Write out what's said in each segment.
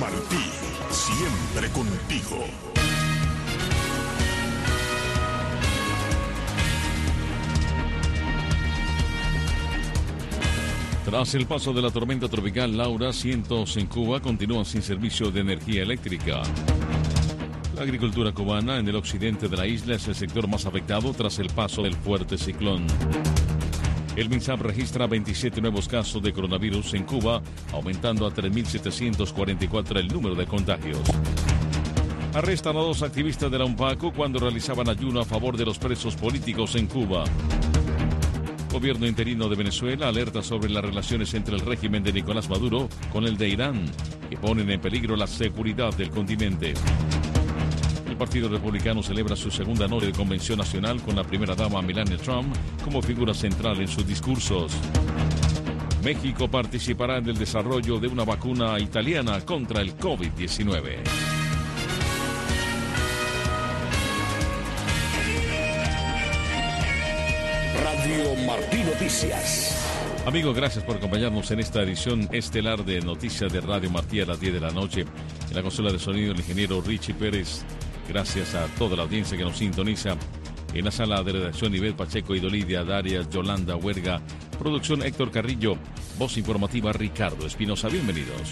Martí, siempre contigo. Tras el paso de la tormenta tropical Laura, cientos en Cuba continúan sin servicio de energía eléctrica. La agricultura cubana en el occidente de la isla es el sector más afectado tras el paso del fuerte ciclón. El MINSAP registra 27 nuevos casos de coronavirus en Cuba, aumentando a 3.744 el número de contagios. Arrestan a 2 activistas de la UNPACO cuando realizaban ayuno a favor de los presos políticos en Cuba. Gobierno interino de Venezuela alerta sobre las relaciones entre el régimen de Nicolás Maduro con el de Irán, que ponen en peligro la seguridad del continente. El Partido Republicano celebra su segunda noche de convención nacional con la primera dama Melania Trump como figura central en sus discursos. México participará en el desarrollo de una vacuna italiana contra el COVID-19. Radio Martí Noticias. Amigos, gracias por acompañarnos en esta edición estelar de Noticias de Radio Martí a las 10 de la noche. En la consola de sonido, el ingeniero Richie Pérez. Gracias a toda la audiencia que nos sintoniza. En la sala de redacción, Ivette Pacheco y Dolidia Darias, Yolanda Huerga. Producción, Héctor Carrillo. Voz informativa, Ricardo Espinosa. Bienvenidos.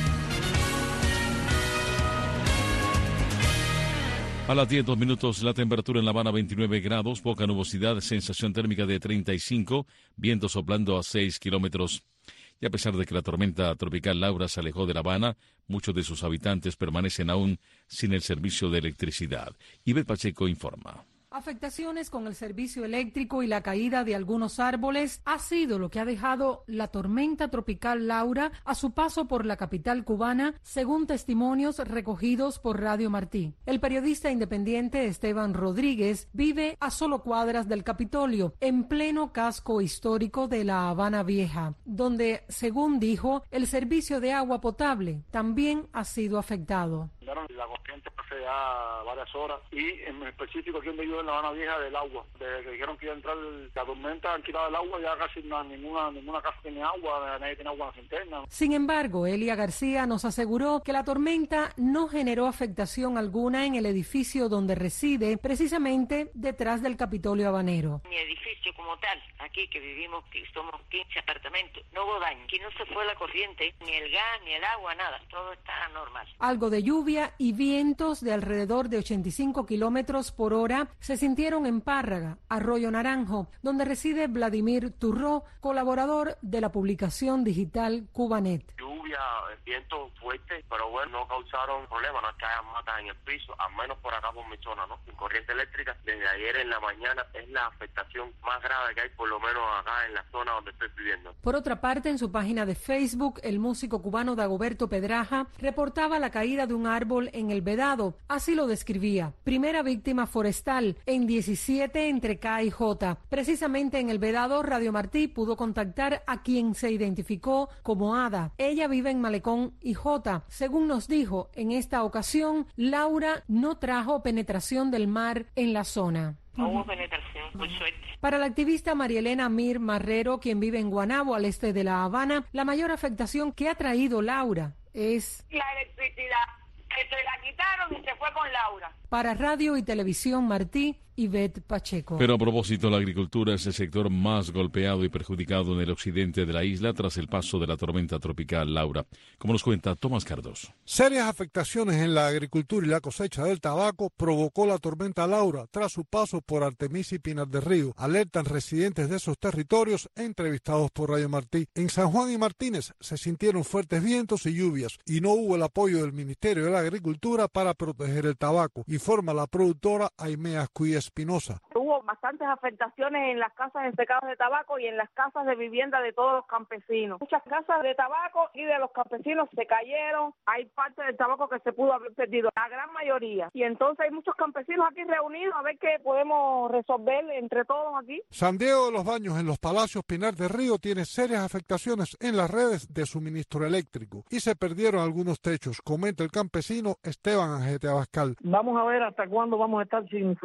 A las 10, 2 minutos, la temperatura en La Habana 29 grados, poca nubosidad, sensación térmica de 35, viento soplando a 6 kilómetros. Y a pesar de que la tormenta tropical Laura se alejó de La Habana, muchos de sus habitantes permanecen aún sin el servicio de electricidad. Ivette Pacheco informa. Afectaciones con el servicio eléctrico y la caída de algunos árboles ha sido lo que ha dejado la tormenta tropical Laura a su paso por la capital cubana, según testimonios recogidos por Radio Martí. El periodista independiente Esteban Rodríguez vive a solo cuadras del Capitolio, en pleno casco histórico de La Habana Vieja, donde, según dijo, el servicio de agua potable también ha sido afectado. La corriente hace ya varias horas y en específico aquí donde yo en La Habana Vieja del agua. Desde que dijeron que iba a entrar la tormenta, han quitado el agua, ya casi ninguna casa tiene agua, nadie tiene agua en la cisterna. Sin embargo, Elia García nos aseguró que la tormenta no generó afectación alguna en el edificio donde reside, precisamente detrás del Capitolio habanero. Mi edificio como tal, aquí que vivimos, que somos 15 apartamentos, no hubo daño. Aquí no se fue la corriente, ni el gas, ni el agua, nada. Todo está normal. Algo de lluvia y vientos de alrededor de 85 kilómetros por hora se sintieron en Párraga, Arroyo Naranjo, donde reside Vladimir Turró, colaborador de la publicación digital Cubanet. Lluvia, viento fuerte, pero bueno, no causaron problemas, no es que haya matas en el piso, al menos por acá por mi zona, ¿no? Sin corriente eléctrica, desde ayer en la mañana es la afectación más grave que hay, por lo menos acá en la zona donde estoy viviendo. Por otra parte, en su página de Facebook, el músico cubano Dagoberto Pedraja reportaba la caída de un árbol en El Vedado. Así lo describía. Primera víctima forestal en 17 entre K y J. Precisamente en El Vedado, Radio Martí pudo contactar a quien se identificó como Ada. Ella vive en Malecón y J. Según nos dijo, en esta ocasión, Laura no trajo penetración del mar en la zona. No hubo penetración, por suerte. Para la activista María Elena Mir Marrero, quien vive en Guanabo, al este de La Habana, la mayor afectación que ha traído Laura es la electricidad, que se la quitaron y se fue con Laura. Para Radio y Televisión Martí, Ivette Pacheco. Pero a propósito, la agricultura es el sector más golpeado y perjudicado en el occidente de la isla tras el paso de la tormenta tropical Laura. Como nos cuenta Tomás Cardoso. Serias afectaciones en la agricultura y la cosecha del tabaco provocó la tormenta Laura tras su paso por Artemisa y Pinar del Río. Alertan residentes de esos territorios entrevistados por Radio Martí. En San Juan y Martínez se sintieron fuertes vientos y lluvias y no hubo el apoyo del Ministerio de la Agricultura para proteger el tabaco, informa la productora Aimea Cuya Espinosa. Hubo bastantes afectaciones en las casas de secados de tabaco y en las casas de vivienda de todos los campesinos. Muchas casas de tabaco y de los campesinos se cayeron. Hay parte del tabaco que se pudo haber perdido, la gran mayoría. Y entonces hay muchos campesinos aquí reunidos a ver qué podemos resolver entre todos aquí. San Diego de los Baños, en los Palacios Pinar del Río, tiene serias afectaciones en las redes de suministro eléctrico y se perdieron algunos techos, comenta el campesino Esteban Ajete Abascal. Vamos a ver hasta cuándo vamos a estar sin fluido eléctrico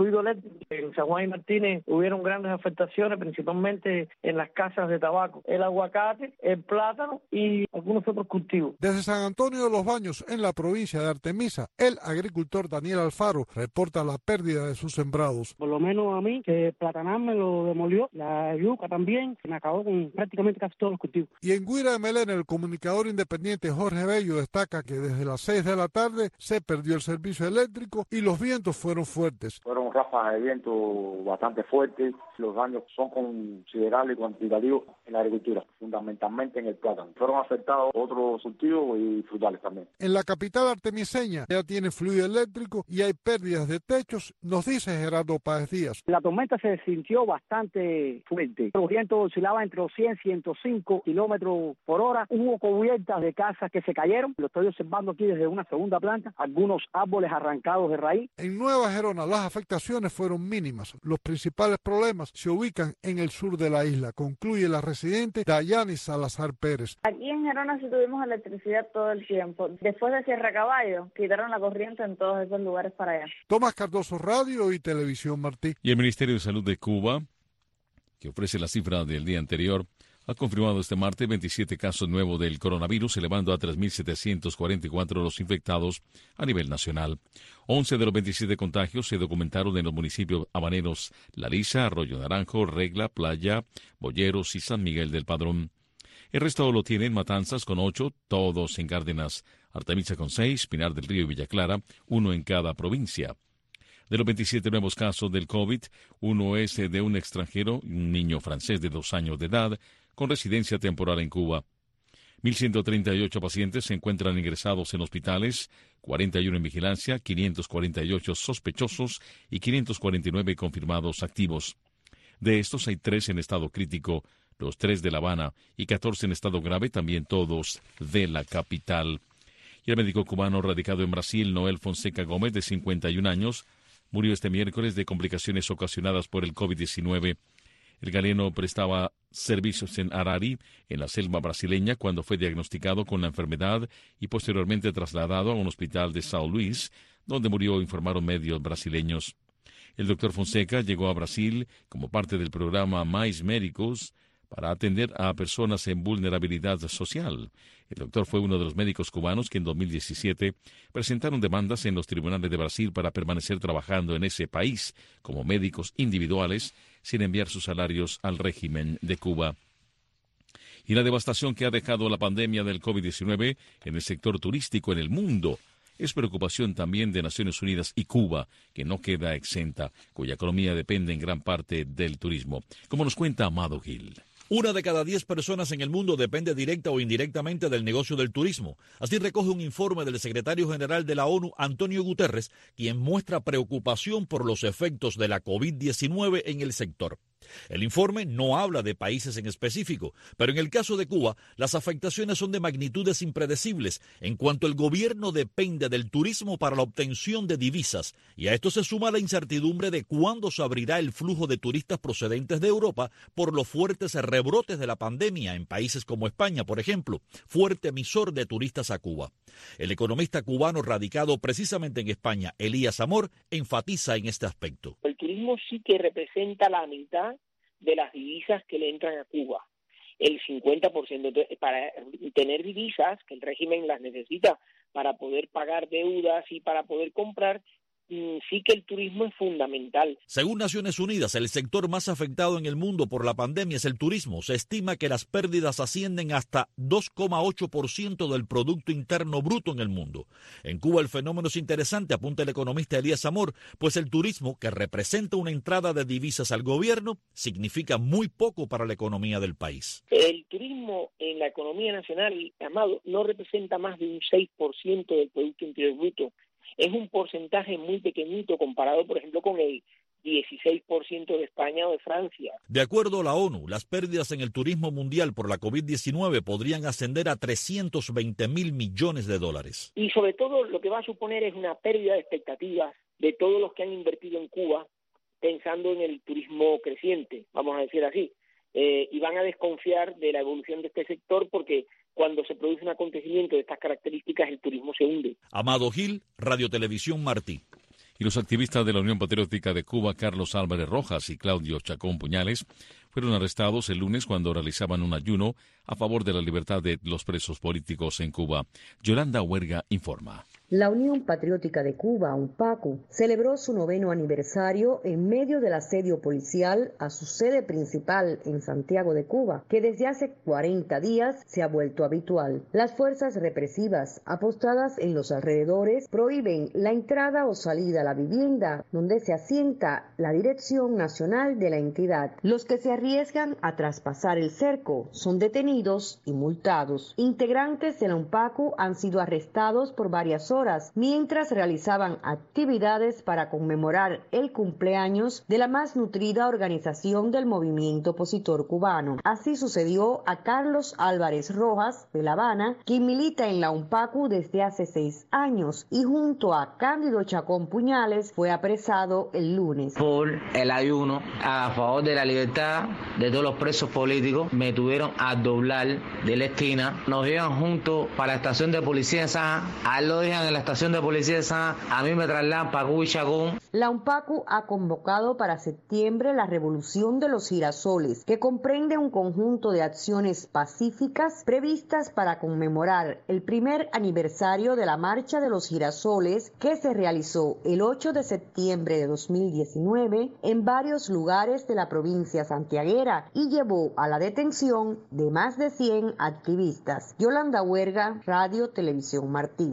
En San Juan y Martínez hubieron grandes afectaciones, principalmente en las casas de tabaco, el aguacate, el plátano y algunos otros cultivos. Desde San Antonio de los Baños, en la provincia de Artemisa, el agricultor Daniel Alfaro reporta la pérdida de sus sembrados. Por lo menos a mí, que platanar me lo demolió, la yuca también, me acabó con prácticamente casi todos los cultivos. Y en Guira de Melena, el comunicador independiente Jorge Bello destaca que desde las 6 de la tarde se perdió el servicio eléctrico y los vientos fueron fuertes. Fueron ráfagas de viento bastante fuertes, los daños son considerables y cuantitativos en la agricultura, fundamentalmente en el plátano. Fueron afectados otros cultivos y frutales también. En la capital artemiseña ya tiene fluido eléctrico y hay pérdidas de techos, nos dice Gerardo Páez Díaz. La tormenta se sintió bastante fuerte. Los vientos oscilaban entre los 100 y 105 kilómetros por hora. Hubo cubiertas de casas que se cayeron. Lo estoy observando aquí desde una segunda planta. Algunos árboles arrancados de raíz. En Nueva Gerona las afectaciones fueron mínimas. Los principales problemas se ubican en el sur de la isla, concluye la residente Dayani Salazar Pérez. Aquí en Gerona sí tuvimos electricidad todo el tiempo. Después de Sierra Caballo, quitaron la corriente en todos esos lugares para allá. Tomás Cardoso, Radio y Televisión Martí. Y el Ministerio de Salud de Cuba, que ofrece la cifra del día anterior, ha confirmado este martes 27 casos nuevos del coronavirus, elevando a 3.744 los infectados a nivel nacional. 11 de los 27 contagios se documentaron en los municipios habaneros La Lisa, Arroyo Naranjo, Regla, Playa, Boyeros y San Miguel del Padrón. El resto lo tienen Matanzas con 8, todos en Cárdenas, Artemisa con 6, Pinar del Río y Villa Clara, 1 en cada provincia. De los 27 nuevos casos del COVID, uno es de un extranjero, un niño francés de 2 años de edad, con residencia temporal en Cuba. 1.138 pacientes se encuentran ingresados en hospitales, 41 en vigilancia, 548 sospechosos y 549 confirmados activos. De estos hay 3 en estado crítico, los 3 de La Habana y 14 en estado grave, también todos de la capital. Y el médico cubano radicado en Brasil, Noel Fonseca Gómez, de 51 años, murió este miércoles de complicaciones ocasionadas por el COVID-19. El galeno prestaba servicios en Arari, en la selva brasileña, cuando fue diagnosticado con la enfermedad y posteriormente trasladado a un hospital de São Luís, donde murió, informaron medios brasileños. El doctor Fonseca llegó a Brasil como parte del programa Mais Médicos para atender a personas en vulnerabilidad social. El doctor fue uno de los médicos cubanos que en 2017 presentaron demandas en los tribunales de Brasil para permanecer trabajando en ese país como médicos individuales sin enviar sus salarios al régimen de Cuba. Y la devastación que ha dejado la pandemia del COVID-19 en el sector turístico en el mundo es preocupación también de Naciones Unidas y Cuba, que no queda exenta, cuya economía depende en gran parte del turismo. Como nos cuenta Amado Gil. 1 de cada 10 personas en el mundo depende directa o indirectamente del negocio del turismo. Así recoge un informe del secretario general de la ONU, Antonio Guterres, quien muestra preocupación por los efectos de la COVID-19 en el sector. El informe no habla de países en específico, pero en el caso de Cuba, las afectaciones son de magnitudes impredecibles, en cuanto el gobierno depende del turismo para la obtención de divisas, y a esto se suma la incertidumbre de cuándo se abrirá el flujo de turistas procedentes de Europa por los fuertes rebrotes de la pandemia en países como España, por ejemplo, fuerte emisor de turistas a Cuba. El economista cubano radicado precisamente en España, Elías Amor, enfatiza en este aspecto. El turismo sí que representa la mitad de las divisas que le entran a Cuba, el 50%. Entonces, para tener divisas, que el régimen las necesita para poder pagar deudas y para poder comprar, sí que el turismo es fundamental. Según Naciones Unidas, el sector más afectado en el mundo por la pandemia es el turismo. Se estima que las pérdidas ascienden hasta 2,8% del Producto Interno Bruto en el mundo. En Cuba el fenómeno es interesante, apunta el economista Elías Amor, pues el turismo, que representa una entrada de divisas al gobierno, significa muy poco para la economía del país. El turismo en la economía nacional, Amado, no representa más de un 6% del Producto Interior Bruto. Es un porcentaje muy pequeñito comparado, por ejemplo, con el 16% de España o de Francia. De acuerdo a la ONU, las pérdidas en el turismo mundial por la COVID-19 podrían ascender a 320.000 millones de dólares. Y sobre todo lo que va a suponer es una pérdida de expectativas de todos los que han invertido en Cuba pensando en el turismo creciente, vamos a decir así. Y van a desconfiar de la evolución de este sector porque cuando se produce un acontecimiento de estas características el turismo se hunde. Amado Gil, Radio Televisión Martí. Y los activistas de la Unión Patriótica de Cuba, Carlos Álvarez Rojas y Claudio Chacón Puñales, fueron arrestados el lunes cuando realizaban un ayuno a favor de la libertad de los presos políticos en Cuba. Yolanda Huerga informa. La Unión Patriótica de Cuba, UNPACU, celebró su 9º aniversario en medio del asedio policial a su sede principal en Santiago de Cuba, que desde hace 40 días se ha vuelto habitual. Las fuerzas represivas apostadas en los alrededores prohíben la entrada o salida a la vivienda donde se asienta la Dirección Nacional de la entidad. Los que se arriesgan a traspasar el cerco son detenidos y multados. Integrantes de la UNPACU han sido arrestados por varias horas mientras realizaban actividades para conmemorar el cumpleaños de la más nutrida organización del movimiento opositor cubano. Así sucedió a Carlos Álvarez Rojas de La Habana, quien milita en la UNPACU desde hace 6 años y junto a Cándido Chacón Puñales fue apresado el lunes. Por el ayuno a favor de la libertad de todos los presos políticos, me tuvieron a doblar de la esquina, nos llevan juntos para la estación de policía de San, a él lo dejan en la estación de policía de San, a mí me trasladan para Cuba y Chacón. La UNPACU ha convocado para septiembre la Revolución de los Girasoles, que comprende un conjunto de acciones pacíficas previstas para conmemorar el primer aniversario de la Marcha de los Girasoles, que se realizó el 8 de septiembre de 2019 en varios lugares de la provincia santiaguera y llevó a la detención de más de 100 activistas. Yolanda Huerga, Radio Televisión Martí.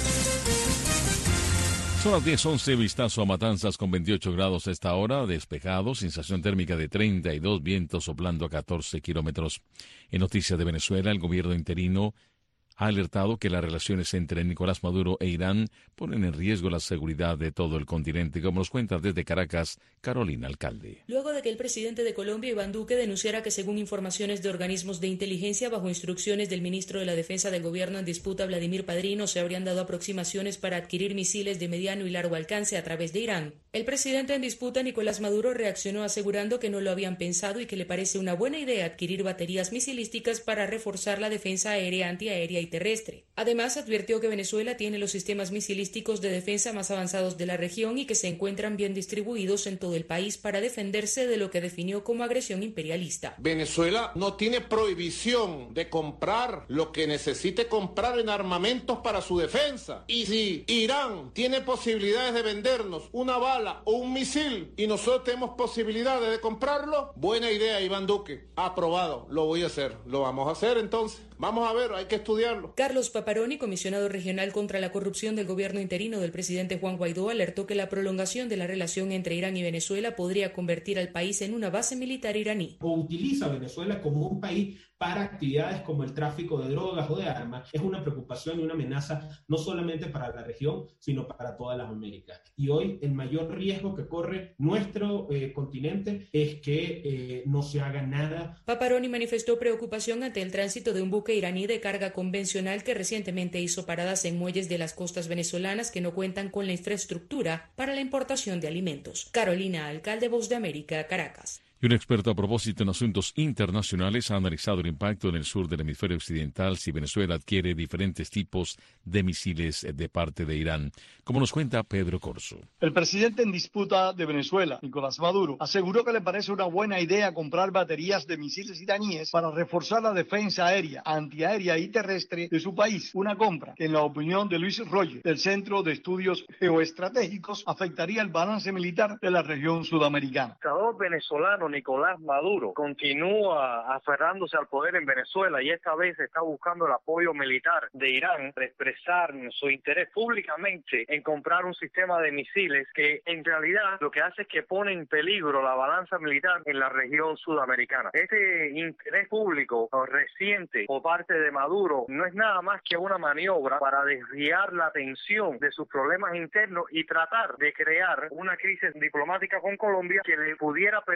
Son las 10:11, vistazo a Matanzas con 28 grados a esta hora, despejado, sensación térmica de 32, vientos soplando a 14 kilómetros. En noticias de Venezuela, el gobierno interino ha alertado que las relaciones entre Nicolás Maduro e Irán ponen en riesgo la seguridad de todo el continente, como nos cuenta desde Caracas, Carolina Alcalde. Luego de que el presidente de Colombia, Iván Duque, denunciara que según informaciones de organismos de inteligencia bajo instrucciones del ministro de la Defensa del gobierno en disputa, Vladimir Padrino, se habrían dado aproximaciones para adquirir misiles de mediano y largo alcance a través de Irán. El presidente en disputa, Nicolás Maduro, reaccionó asegurando que no lo habían pensado y que le parece una buena idea adquirir baterías misilísticas para reforzar la defensa aérea, antiaérea y terrestre. Además, advirtió que Venezuela tiene los sistemas misilísticos de defensa más avanzados de la región y que se encuentran bien distribuidos en todo el país para defenderse de lo que definió como agresión imperialista. Venezuela no tiene prohibición de comprar lo que necesite comprar en armamentos para su defensa. Y si Irán tiene posibilidades de vendernos una bala o un misil y nosotros tenemos posibilidades de comprarlo, buena idea, Iván Duque. Aprobado, lo voy a hacer. Lo vamos a hacer entonces. Vamos a ver, hay que estudiarlo. Carlos Paparoni, comisionado regional contra la corrupción del gobierno interino del presidente Juan Guaidó, alertó que la prolongación de la relación entre Irán y Venezuela podría convertir al país en una base militar iraní. O utiliza a Venezuela como un país para actividades como el tráfico de drogas o de armas. Es una preocupación y una amenaza no solamente para la región, sino para todas las Américas. Y hoy el mayor riesgo que corre nuestro continente es que no se haga nada. Paparoni manifestó preocupación ante el tránsito de un buque iraní de carga convencional que recientemente hizo paradas en muelles de las costas venezolanas que no cuentan con la infraestructura para la importación de alimentos. Carolina Alcalde, Voz de América, Caracas. Y un experto a propósito en asuntos internacionales ha analizado el impacto en el sur del hemisferio occidental si Venezuela adquiere diferentes tipos de misiles de parte de Irán, como nos cuenta Pedro Corso. El presidente en disputa de Venezuela, Nicolás Maduro, aseguró que le parece una buena idea comprar baterías de misiles iraníes para reforzar la defensa aérea, antiaérea y terrestre de su país. Una compra que, en la opinión de Luis Roger, del Centro de Estudios Geoestratégicos, afectaría el balance militar de la región sudamericana. El dictador venezolano Nicolás Maduro continúa aferrándose al poder en Venezuela y esta vez está buscando el apoyo militar de Irán para expresar su interés públicamente en comprar un sistema de misiles que en realidad lo que hace es que pone en peligro la balanza militar en la región sudamericana. Este interés público reciente por parte de Maduro no es nada más que una maniobra para desviar la atención de sus problemas internos y tratar de crear una crisis diplomática con Colombia que le pudiera permitir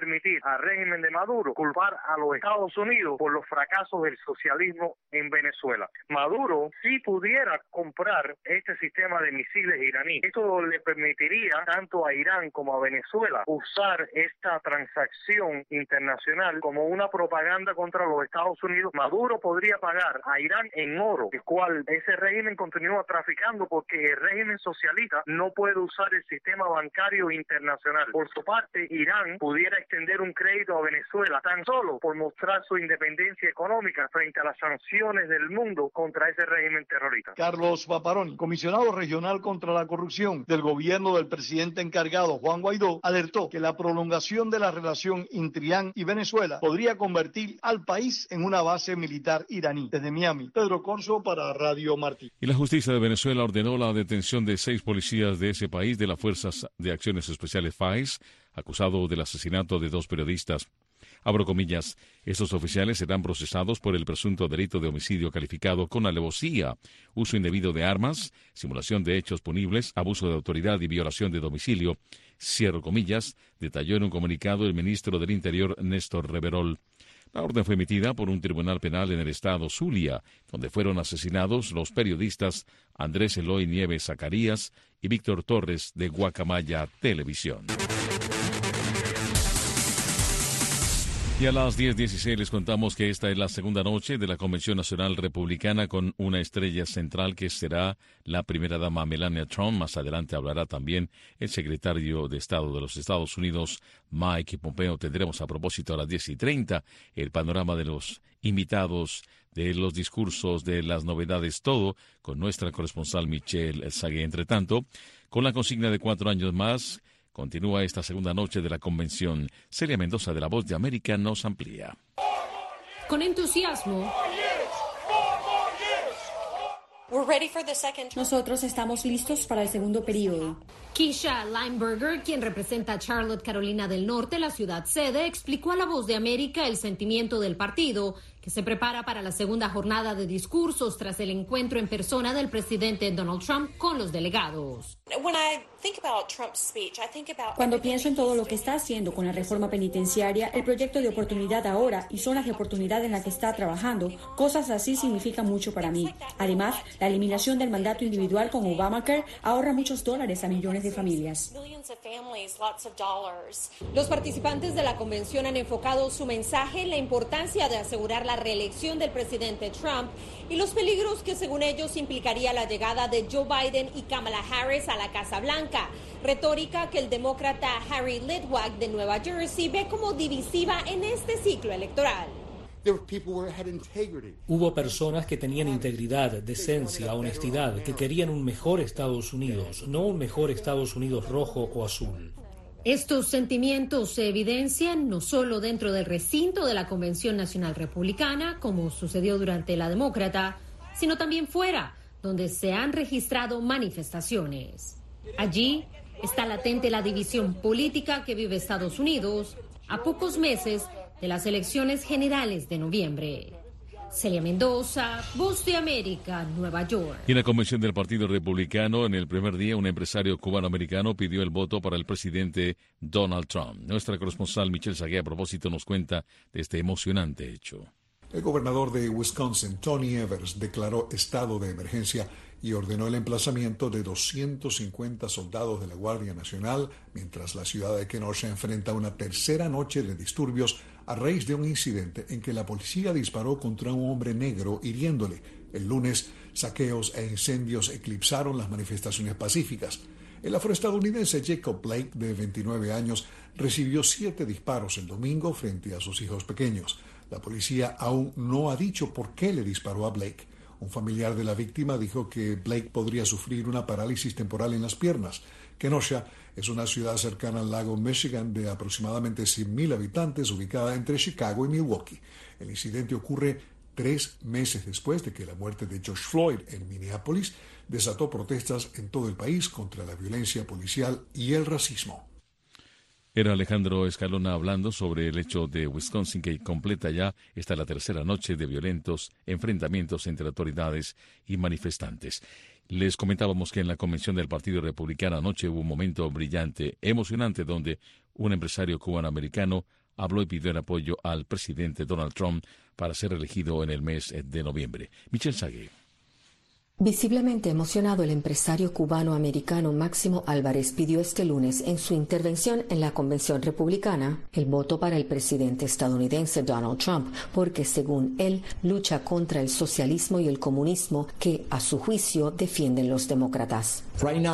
al régimen de Maduro culpar a los Estados Unidos por los fracasos del socialismo en Venezuela. Maduro sí pudiera comprar este sistema de misiles iraní. Esto le permitiría tanto a Irán como a Venezuela usar esta transacción internacional como una propaganda contra los Estados Unidos. Maduro podría pagar a Irán en oro, el cual ese régimen continúa traficando porque el régimen socialista no puede usar el sistema bancario internacional. Por su parte, Irán pudiera extender un crédito a Venezuela tan solo por mostrar su independencia económica frente a las sanciones del mundo contra ese régimen terrorista. Carlos Paparoni, comisionado regional contra la corrupción del gobierno del presidente encargado Juan Guaidó, alertó que la prolongación de la relación entre Irán y Venezuela podría convertir al país en una base militar iraní. Desde Miami, Pedro Corso para Radio Martí. Y la justicia de Venezuela ordenó la detención de 6 policías de ese país de las Fuerzas de Acciones Especiales FAES, acusados del asesinato de 2 periodistas. Abro comillas, estos oficiales serán procesados por el presunto delito de homicidio calificado con alevosía, uso indebido de armas, simulación de hechos punibles, abuso de autoridad y violación de domicilio, cierro comillas, detalló en un comunicado el ministro del Interior Néstor Reverol. La orden fue emitida por un tribunal penal en el estado Zulia, donde fueron asesinados los periodistas Andrés Eloy Nieves Zacarías y Víctor Torres de Guacamaya Televisión. Y a las 10:16 les contamos que esta es la segunda noche de la Convención Nacional Republicana con una estrella central que será la primera dama Melania Trump. Más adelante hablará también el secretario de Estado de los Estados Unidos, Mike Pompeo. Tendremos a propósito a las 10:30 el panorama de los invitados, de los discursos, de las novedades, todo con nuestra corresponsal Michelle Sagué. Entre tanto, con la consigna de 4 años más, continúa esta segunda noche de la convención. Celia Mendoza de La Voz de América nos amplía. Con entusiasmo, nosotros estamos listos para el segundo periodo. Keisha Lineberger, quien representa a Charlotte, Carolina del Norte, la ciudad sede, explicó a La Voz de América el sentimiento del partido, que se prepara para la segunda jornada de discursos tras el encuentro en persona del presidente Donald Trump con los delegados. Cuando pienso en todo lo que está haciendo con la reforma penitenciaria, el proyecto de oportunidad ahora y zonas de oportunidad en la que está trabajando, cosas así significan mucho para mí. Además, la eliminación del mandato individual con Obamacare ahorra muchos dólares a millones de familias. Los participantes de la convención han enfocado su mensaje en la importancia de asegurar la reelección del presidente Trump y los peligros que según ellos implicaría la llegada de Joe Biden y Kamala Harris a la Casa Blanca, retórica que el demócrata Harry Litwack de Nueva Jersey ve como divisiva en este ciclo electoral. Hubo personas que tenían integridad, decencia, honestidad, que querían un mejor Estados Unidos, no un mejor Estados Unidos rojo o azul. Estos sentimientos se evidencian no solo dentro del recinto de la Convención Nacional Republicana, como sucedió durante la demócrata, sino también fuera, donde se han registrado manifestaciones. Allí está latente la división política que vive Estados Unidos a pocos meses de las elecciones generales de noviembre. Celia Mendoza, Voz de América, Nueva York. Y en la convención del Partido Republicano, en el primer día, un empresario cubano-americano pidió el voto para el presidente Donald Trump. Nuestra corresponsal Michelle Sagué, a propósito, nos cuenta de este emocionante hecho. El gobernador de Wisconsin, Tony Evers, declaró estado de emergencia y ordenó el emplazamiento de 250 soldados de la Guardia Nacional, mientras la ciudad de Kenosha enfrenta una tercera noche de disturbios a raíz de un incidente en que la policía disparó contra un hombre negro hiriéndole. El lunes, saqueos e incendios eclipsaron las manifestaciones pacíficas. El afroestadounidense Jacob Blake, de 29 años, recibió 7 disparos el domingo frente a sus hijos pequeños. La policía aún no ha dicho por qué le disparó a Blake. Un familiar de la víctima dijo que Blake podría sufrir una parálisis temporal en las piernas. Kenosha es una ciudad cercana al lago Michigan de aproximadamente 100,000 habitantes, ubicada entre Chicago y Milwaukee. El incidente ocurre 3 meses después de que la muerte de George Floyd en Minneapolis desató protestas en todo el país contra la violencia policial y el racismo. Era Alejandro Escalona hablando sobre el hecho de Wisconsin, que completa ya la tercera noche de violentos enfrentamientos entre autoridades y manifestantes. Les comentábamos que en la convención del Partido Republicano anoche hubo un momento brillante, emocionante, donde un empresario cubano-americano habló y pidió el apoyo al presidente Donald Trump para ser elegido en el mes de noviembre. Michelle Sagué. Visiblemente emocionado, el empresario cubano-americano Máximo Álvarez pidió este lunes en su intervención en la convención republicana el voto para el presidente estadounidense Donald Trump, porque según él lucha contra el socialismo y el comunismo que, a su juicio, defienden los demócratas.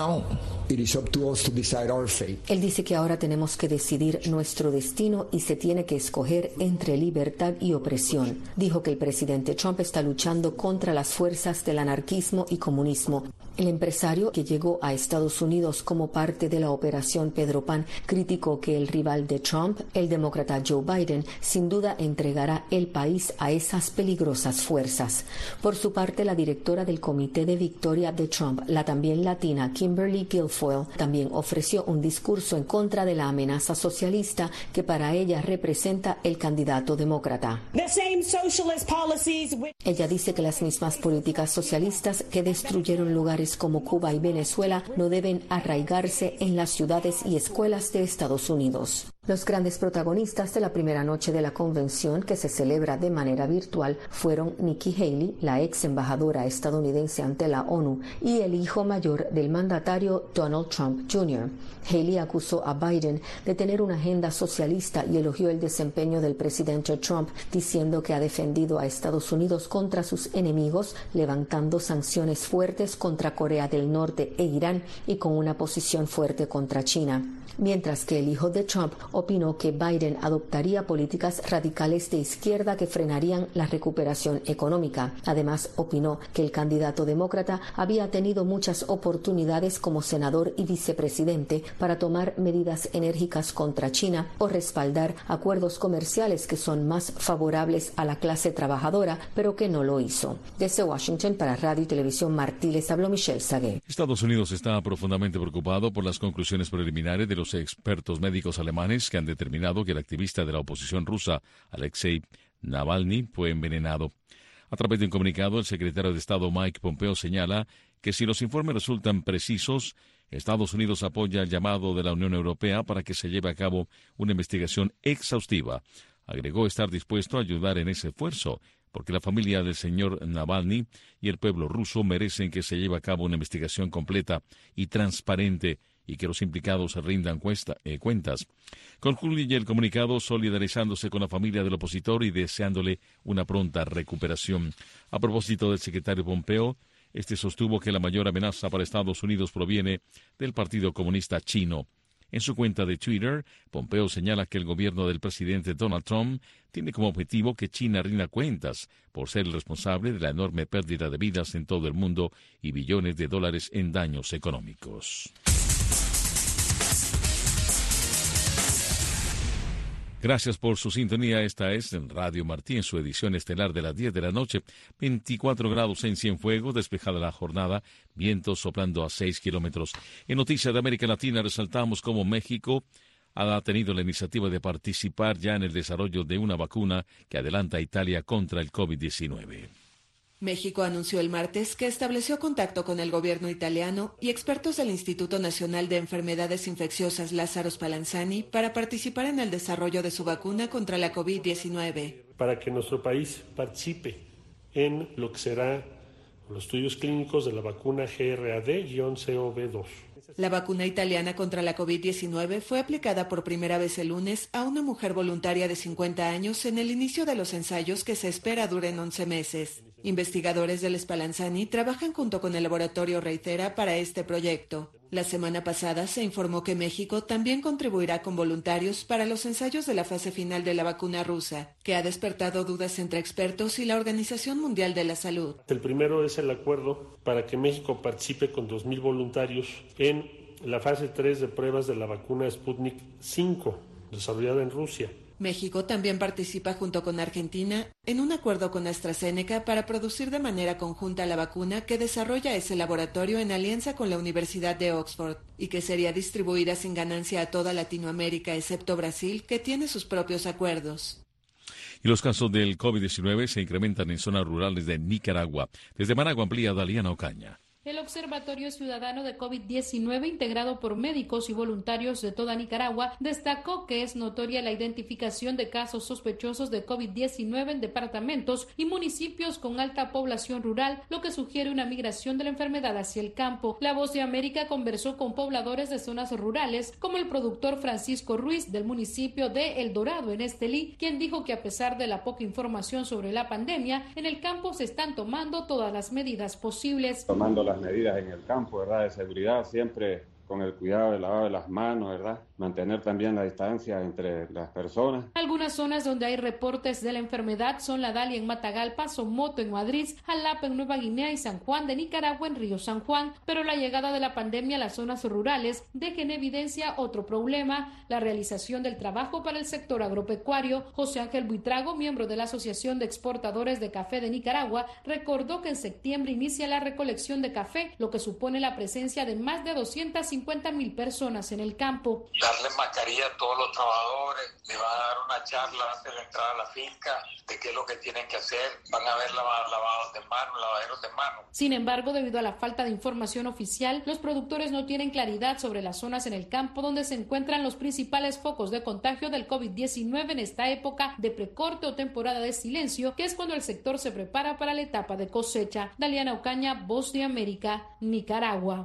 Él dice que ahora tenemos que decidir nuestro destino y se tiene que escoger entre libertad y opresión. Dijo que el presidente Trump está luchando contra las fuerzas del anarquismo y comunismo. El empresario, que llegó a Estados Unidos como parte de la Operación Pedro Pan, criticó que el rival de Trump, el demócrata Joe Biden, sin duda entregará el país a esas peligrosas fuerzas. Por su parte, la directora del Comité de Victoria de Trump, la también latina Kimberly Guilfoyle, también ofreció un discurso en contra de la amenaza socialista que para ella representa el candidato demócrata. Ella dice que las mismas políticas socialistas que destruyeron lugares como Cuba y Venezuela no deben arraigarse en las ciudades y escuelas de Estados Unidos. Los grandes protagonistas de la primera noche de la convención, que se celebra de manera virtual, fueron Nikki Haley, la ex embajadora estadounidense ante la ONU, y el hijo mayor del mandatario Donald Trump Jr. Haley acusó a Biden de tener una agenda socialista y elogió el desempeño del presidente Trump, diciendo que ha defendido a Estados Unidos contra sus enemigos, levantando sanciones fuertes contra Corea del Norte e Irán y con una posición fuerte contra China. Mientras que el hijo de Trump opinó que Biden adoptaría políticas radicales de izquierda que frenarían la recuperación económica. Además, opinó que el candidato demócrata había tenido muchas oportunidades como senador y vicepresidente para tomar medidas enérgicas contra China o respaldar acuerdos comerciales que son más favorables a la clase trabajadora, pero que no lo hizo. Desde Washington, para Radio y Televisión Martí, les habló Michelle Sagué. Estados Unidos está profundamente preocupado por las conclusiones preliminares de los expertos médicos alemanes que han determinado que el activista de la oposición rusa, Alexei Navalny, fue envenenado. A través de un comunicado, el secretario de Estado Mike Pompeo señala que si los informes resultan precisos, Estados Unidos apoya el llamado de la Unión Europea para que se lleve a cabo una investigación exhaustiva. Agregó estar dispuesto a ayudar en ese esfuerzo, porque la familia del señor Navalny y el pueblo ruso merecen que se lleve a cabo una investigación completa y transparente y que los implicados rindan cuentas. Concluye el comunicado solidarizándose con la familia del opositor y deseándole una pronta recuperación. A propósito del secretario Pompeo, este sostuvo que la mayor amenaza para Estados Unidos proviene del Partido Comunista Chino. En su cuenta de Twitter, Pompeo señala que el gobierno del presidente Donald Trump tiene como objetivo que China rinda cuentas por ser el responsable de la enorme pérdida de vidas en todo el mundo y billones de dólares en daños económicos. Gracias por su sintonía. Esta es Radio Martí en su edición estelar de las 10 de la noche. 24 grados en Cienfuegos, despejada la jornada, vientos soplando a 6 kilómetros. En Noticias de América Latina resaltamos cómo México ha tenido la iniciativa de participar ya en el desarrollo de una vacuna que adelanta a Italia contra el COVID-19. México anunció el martes que estableció contacto con el gobierno italiano y expertos del Instituto Nacional de Enfermedades Infecciosas Lázaro Spallanzani para participar en el desarrollo de su vacuna contra la COVID-19. Para que nuestro país participe en lo que será los estudios clínicos de la vacuna GRAD-CoV2. La vacuna italiana contra la COVID-19 fue aplicada por primera vez el lunes a una mujer voluntaria de 50 años en el inicio de los ensayos que se espera duren 11 meses. Investigadores del Spallanzani trabajan junto con el laboratorio Reitera para este proyecto. La semana pasada se informó que México también contribuirá con voluntarios para los ensayos de la fase final de la vacuna rusa, que ha despertado dudas entre expertos y la Organización Mundial de la Salud. El primero es el acuerdo para que México participe con 2,000 voluntarios en la fase 3 de pruebas de la vacuna Sputnik 5, desarrollada en Rusia. México también participa junto con Argentina en un acuerdo con AstraZeneca para producir de manera conjunta la vacuna que desarrolla ese laboratorio en alianza con la Universidad de Oxford y que sería distribuida sin ganancia a toda Latinoamérica excepto Brasil, que tiene sus propios acuerdos. Y los casos del COVID-19 se incrementan en zonas rurales de Nicaragua. Desde Managua amplía Daliana Ocaña. El Observatorio Ciudadano de COVID-19, integrado por médicos y voluntarios de toda Nicaragua, destacó que es notoria la identificación de casos sospechosos de COVID-19 en departamentos y municipios con alta población rural, lo que sugiere una migración de la enfermedad hacia el campo. La Voz de América conversó con pobladores de zonas rurales, como el productor Francisco Ruiz del municipio de El Dorado, en Estelí, quien dijo que a pesar de la poca información sobre la pandemia, en el campo se están tomando todas las medidas posibles. Tomando las medidas en el campo, ¿verdad? De seguridad, siempre con el cuidado de lavado de las manos, ¿verdad? Mantener también la distancia entre las personas. Algunas zonas donde hay reportes de la enfermedad son La Dalia en Matagalpa, Somoto en Madrid, Jalapa en Nueva Guinea y San Juan de Nicaragua en Río San Juan. Pero la llegada de la pandemia a las zonas rurales deja en evidencia otro problema, la realización del trabajo para el sector agropecuario. José Ángel Buitrago, miembro de la Asociación de Exportadores de Café de Nicaragua, recordó que en septiembre inicia la recolección de café, lo que supone la presencia de más de 250,000 personas en el campo. Darle mascarilla a todos los trabajadores, le va a dar una charla antes de entrar a la finca de qué es lo que tienen que hacer, van a haber lavaderos de manos. Sin embargo, debido a la falta de información oficial, los productores no tienen claridad sobre las zonas en el campo donde se encuentran los principales focos de contagio del COVID-19 en esta época de precorte o temporada de silencio, que es cuando el sector se prepara para la etapa de cosecha. Daliana Ocaña, Voz de América, Nicaragua.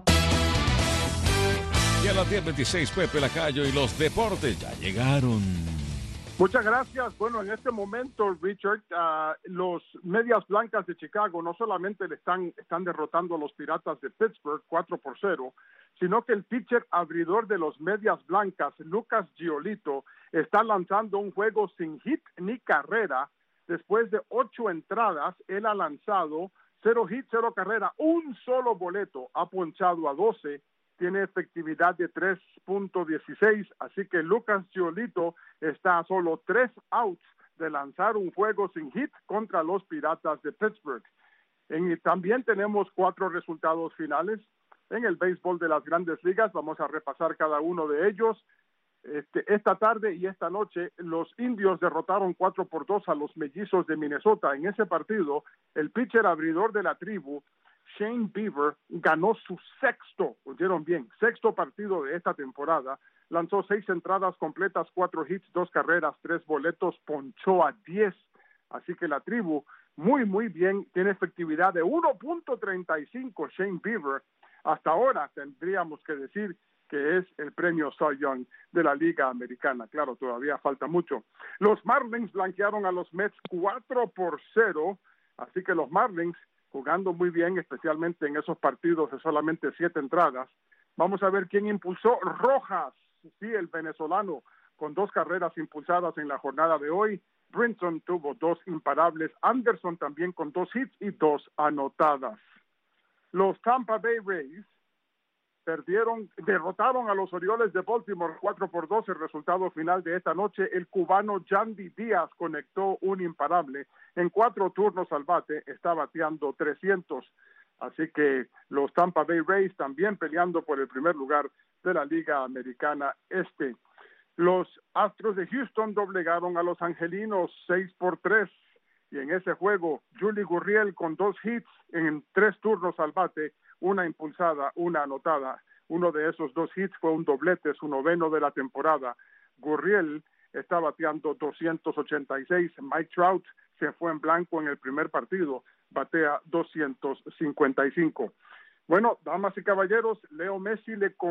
Y a las 10:26, Pepe Lacayo y los deportes ya llegaron. Muchas gracias. Bueno, en este momento, Richard, los Medias Blancas de Chicago no solamente le están derrotando a los Piratas de Pittsburgh 4-0, sino que el pitcher abridor de los Medias Blancas, Lucas Giolito, está lanzando un juego sin hit ni carrera. Después de 8 entradas, él ha lanzado 0 hit, 0 carrera, un solo boleto, ha ponchado a 12, tiene efectividad de 3.16, así que Lucas Giolito está a solo 3 outs de lanzar un juego sin hit contra los Piratas de Pittsburgh. También tenemos 4 resultados finales en el béisbol de las Grandes Ligas. Vamos a repasar cada uno de ellos. Esta tarde y esta noche los Indios derrotaron 4-2 a los Mellizos de Minnesota. En ese partido, el pitcher abridor de la tribu, Shane Bieber, ganó su sexto partido de esta temporada. Lanzó 6 entradas completas, 4 hits, 2 carreras, 3 boletos, ponchó a 10. Así que la tribu muy, muy bien, tiene efectividad de 1.35 Shane Bieber. Hasta ahora tendríamos que decir que es el premio Cy Young de la Liga Americana. Claro, todavía falta mucho. Los Marlins blanquearon a los Mets 4-0, así que los Marlins jugando muy bien, especialmente en esos partidos de solamente 7 entradas. Vamos a ver quién impulsó. Rojas, sí, el venezolano, con 2 carreras impulsadas en la jornada de hoy. Brinson tuvo 2 imparables. Anderson también con 2 hits y 2 anotadas. Los Tampa Bay Rays derrotaron a los Orioles de Baltimore 4-2. El resultado final de esta noche, el cubano Yandy Díaz conectó un imparable. En 4 turnos al bate, está bateando 300. Así que los Tampa Bay Rays también peleando por el primer lugar de la Liga Americana Este. Los Astros de Houston doblegaron a los Angelinos 6-3. Y en ese juego, Yuli Gurriel con 2 hits en 3 turnos al bate, 1 impulsada, 1 anotada. Uno de esos 2 hits fue un doblete, su 9º de la temporada. Gurriel está bateando 286. Mike Trout se fue en blanco en el primer partido, batea 255. Bueno, damas y caballeros, Leo Messi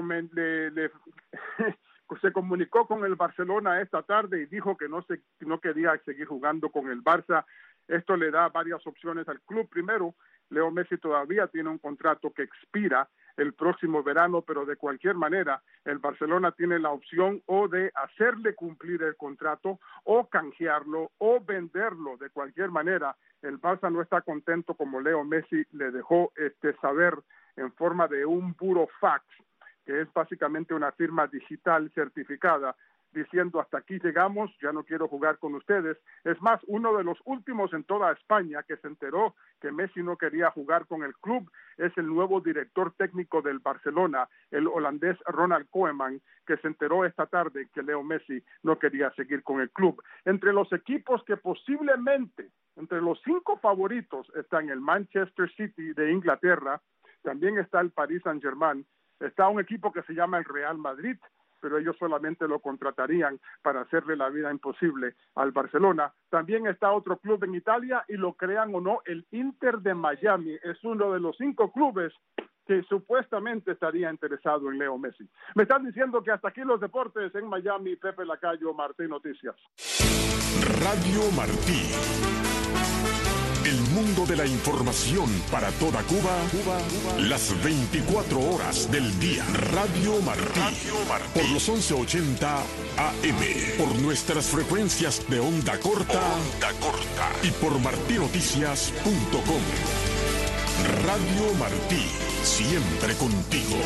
se comunicó con el Barcelona esta tarde y dijo que no quería seguir jugando con el Barça. Esto le da varias opciones al club. Primero, Leo Messi todavía tiene un contrato que expira el próximo verano, pero de cualquier manera el Barcelona tiene la opción o de hacerle cumplir el contrato o canjearlo o venderlo. De cualquier manera, el Barça no está contento, como Leo Messi le dejó saber en forma de un burofax, que es básicamente una firma digital certificada, diciendo hasta aquí llegamos, ya no quiero jugar con ustedes. Es más, uno de los últimos en toda España que se enteró que Messi no quería jugar con el club es el nuevo director técnico del Barcelona, el holandés Ronald Koeman, que se enteró esta tarde que Leo Messi no quería seguir con el club. Entre los equipos que posiblemente, entre los 5 favoritos, están el Manchester City de Inglaterra, también está el Paris Saint-Germain, está un equipo que se llama el Real Madrid, pero ellos solamente lo contratarían para hacerle la vida imposible al Barcelona. También está otro club en Italia y lo crean o no, el Inter de Miami es uno de los 5 clubes que supuestamente estaría interesado en Leo Messi. Me están diciendo que hasta aquí los deportes en Miami. Pepe Lacayo, Martí Noticias. Radio Martí. El mundo de la información para toda Cuba, las 24 horas del día. Radio Martí. Por los 1180 AM. Por nuestras frecuencias de onda corta. Y por martinoticias.com. Radio Martí. Siempre contigo.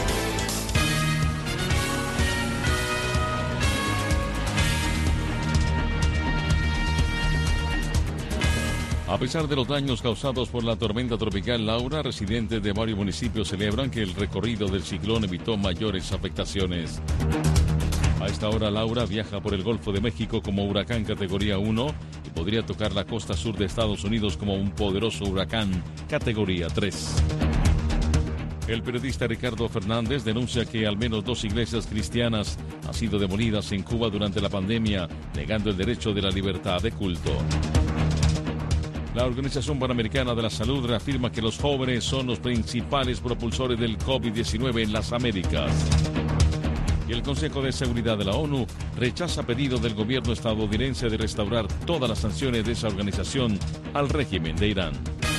A pesar de los daños causados por la tormenta tropical Laura, residentes de varios municipios celebran que el recorrido del ciclón evitó mayores afectaciones. A esta hora, Laura viaja por el Golfo de México como huracán categoría 1 y podría tocar la costa sur de Estados Unidos como un poderoso huracán categoría 3. El periodista Ricardo Fernández denuncia que al menos 2 iglesias cristianas han sido demolidas en Cuba durante la pandemia, negando el derecho de la libertad de culto. La Organización Panamericana de la Salud reafirma que los jóvenes son los principales propulsores del COVID-19 en las Américas. Y el Consejo de Seguridad de la ONU rechaza pedido del gobierno estadounidense de restaurar todas las sanciones de esa organización al régimen de Irán.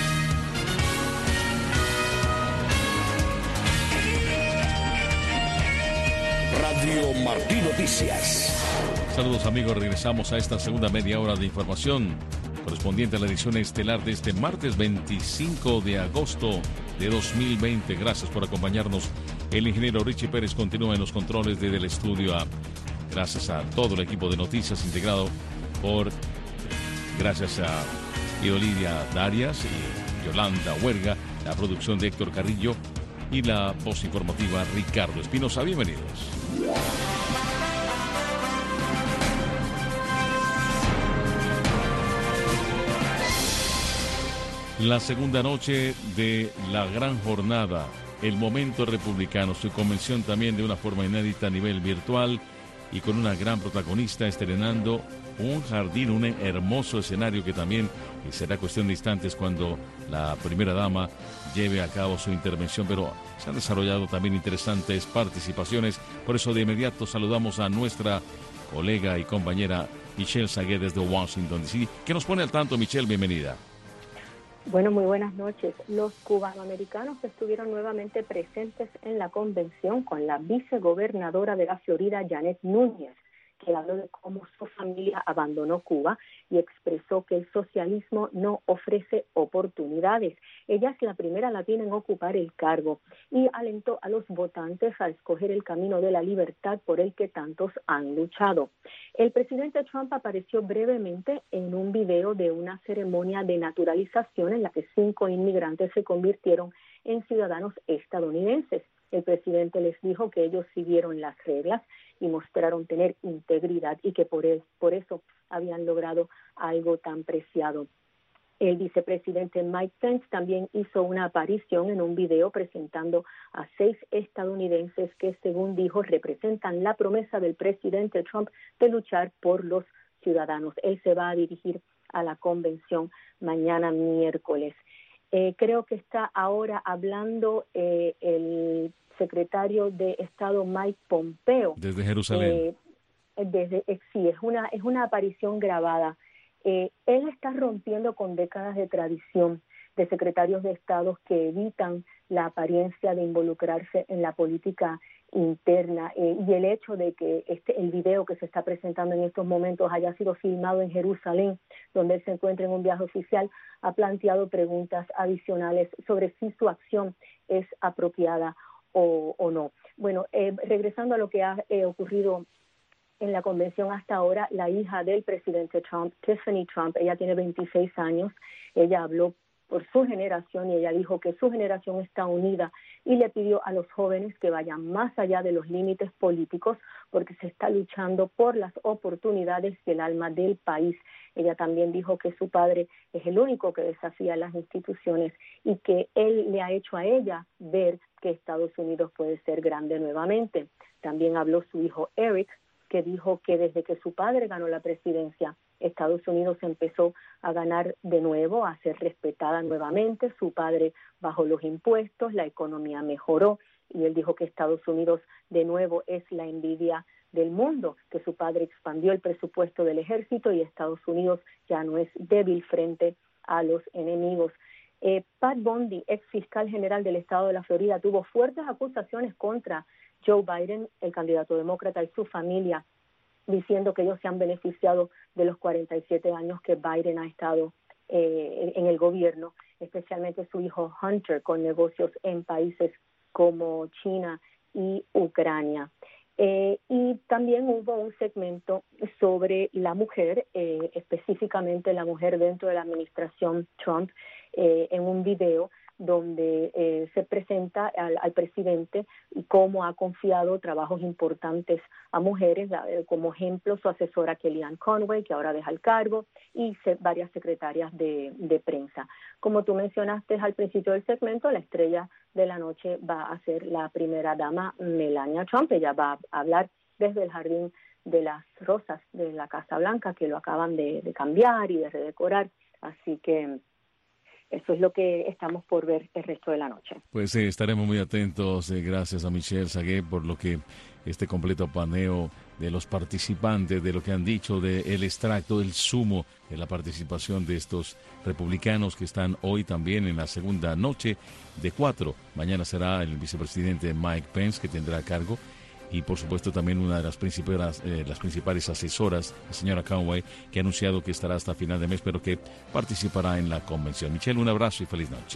Radio Martí Noticias. Saludos amigos, regresamos a esta segunda media hora de información correspondiente a la edición estelar de este martes 25 de agosto de 2020. Gracias por acompañarnos. El ingeniero Richie Pérez continúa en los controles desde el estudio A. Gracias a todo el equipo de noticias integrado gracias a Iolidia Darias y Yolanda Huerga, la producción de Héctor Carrillo y la voz informativa Ricardo Espinosa. Bienvenidos. La segunda noche de la gran jornada, el Momento Republicano, su convención también de una forma inédita a nivel virtual y con una gran protagonista estrenando un jardín, un hermoso escenario que también será cuestión de instantes cuando la primera dama lleve a cabo su intervención, pero se han desarrollado también interesantes participaciones. Por eso de inmediato saludamos a nuestra colega y compañera Michelle Sagué desde Washington, D.C., que nos pone al tanto. Michelle, bienvenida. Bueno, muy buenas noches. Los cubanoamericanos estuvieron nuevamente presentes en la convención con la vicegobernadora de la Florida, Janet Núñez, que habló de cómo su familia abandonó Cuba y expresó que el socialismo no ofrece oportunidades. Ella es la primera latina en ocupar el cargo y alentó a los votantes a escoger el camino de la libertad por el que tantos han luchado. El presidente Trump apareció brevemente en un video de una ceremonia de naturalización en la que 5 inmigrantes se convirtieron en ciudadanos estadounidenses. El presidente les dijo que ellos siguieron las reglas y mostraron tener integridad y que por eso habían logrado algo tan preciado. El vicepresidente Mike Pence también hizo una aparición en un video presentando a 6 estadounidenses que, según dijo, representan la promesa del presidente Trump de luchar por los ciudadanos. Él se va a dirigir a la convención mañana miércoles. Creo que está ahora hablando el secretario de Estado Mike Pompeo. Desde Jerusalén. Sí, es una aparición grabada. Él está rompiendo con décadas de tradición de secretarios de Estado que evitan la apariencia de involucrarse en la política interna y el hecho de que el video que se está presentando en estos momentos haya sido filmado en Jerusalén, donde él se encuentra en un viaje oficial, ha planteado preguntas adicionales sobre si su acción es apropiada o no. Bueno, regresando a lo que ha ocurrido en la convención hasta ahora, la hija del presidente Trump, Tiffany Trump, ella tiene 26 años, ella habló por su generación, y ella dijo que su generación está unida y le pidió a los jóvenes que vayan más allá de los límites políticos porque se está luchando por las oportunidades y el alma del país. Ella también dijo que su padre es el único que desafía las instituciones y que él le ha hecho a ella ver que Estados Unidos puede ser grande nuevamente. También habló su hijo Eric, que dijo que desde que su padre ganó la presidencia, Estados Unidos empezó a ganar de nuevo, a ser respetada nuevamente. Su padre bajó los impuestos, la economía mejoró y él dijo que Estados Unidos de nuevo es la envidia del mundo, que su padre expandió el presupuesto del ejército y Estados Unidos ya no es débil frente a los enemigos. Pat Bondi, ex fiscal general del estado de la Florida, tuvo fuertes acusaciones contra Joe Biden, el candidato demócrata, y su familia, diciendo que ellos se han beneficiado de los 47 años que Biden ha estado en el gobierno, especialmente su hijo Hunter, con negocios en países como China y Ucrania. Y también hubo un segmento sobre la mujer, específicamente la mujer dentro de la administración Trump, en un video donde se presenta al presidente y cómo ha confiado trabajos importantes a mujeres, como ejemplo su asesora Kellyanne Conway, que ahora deja el cargo, y varias secretarias de prensa. Como tú mencionaste al principio del segmento, la estrella de la noche va a ser la primera dama Melania Trump. Ella va a hablar desde el Jardín de las Rosas de la Casa Blanca, que lo acaban de cambiar y de redecorar, así que eso es lo que estamos por ver el resto de la noche. Pues estaremos muy atentos. Gracias a Michelle Sagué por lo que este completo paneo de los participantes, de lo que han dicho, del extracto, del sumo de la participación de estos republicanos que están hoy también en la segunda noche de 4. Mañana será el vicepresidente Mike Pence que tendrá a cargo. Y por supuesto también una de las principales asesoras, la señora Conway, que ha anunciado que estará hasta final de mes, pero que participará en la convención. Michelle, un abrazo y feliz noche.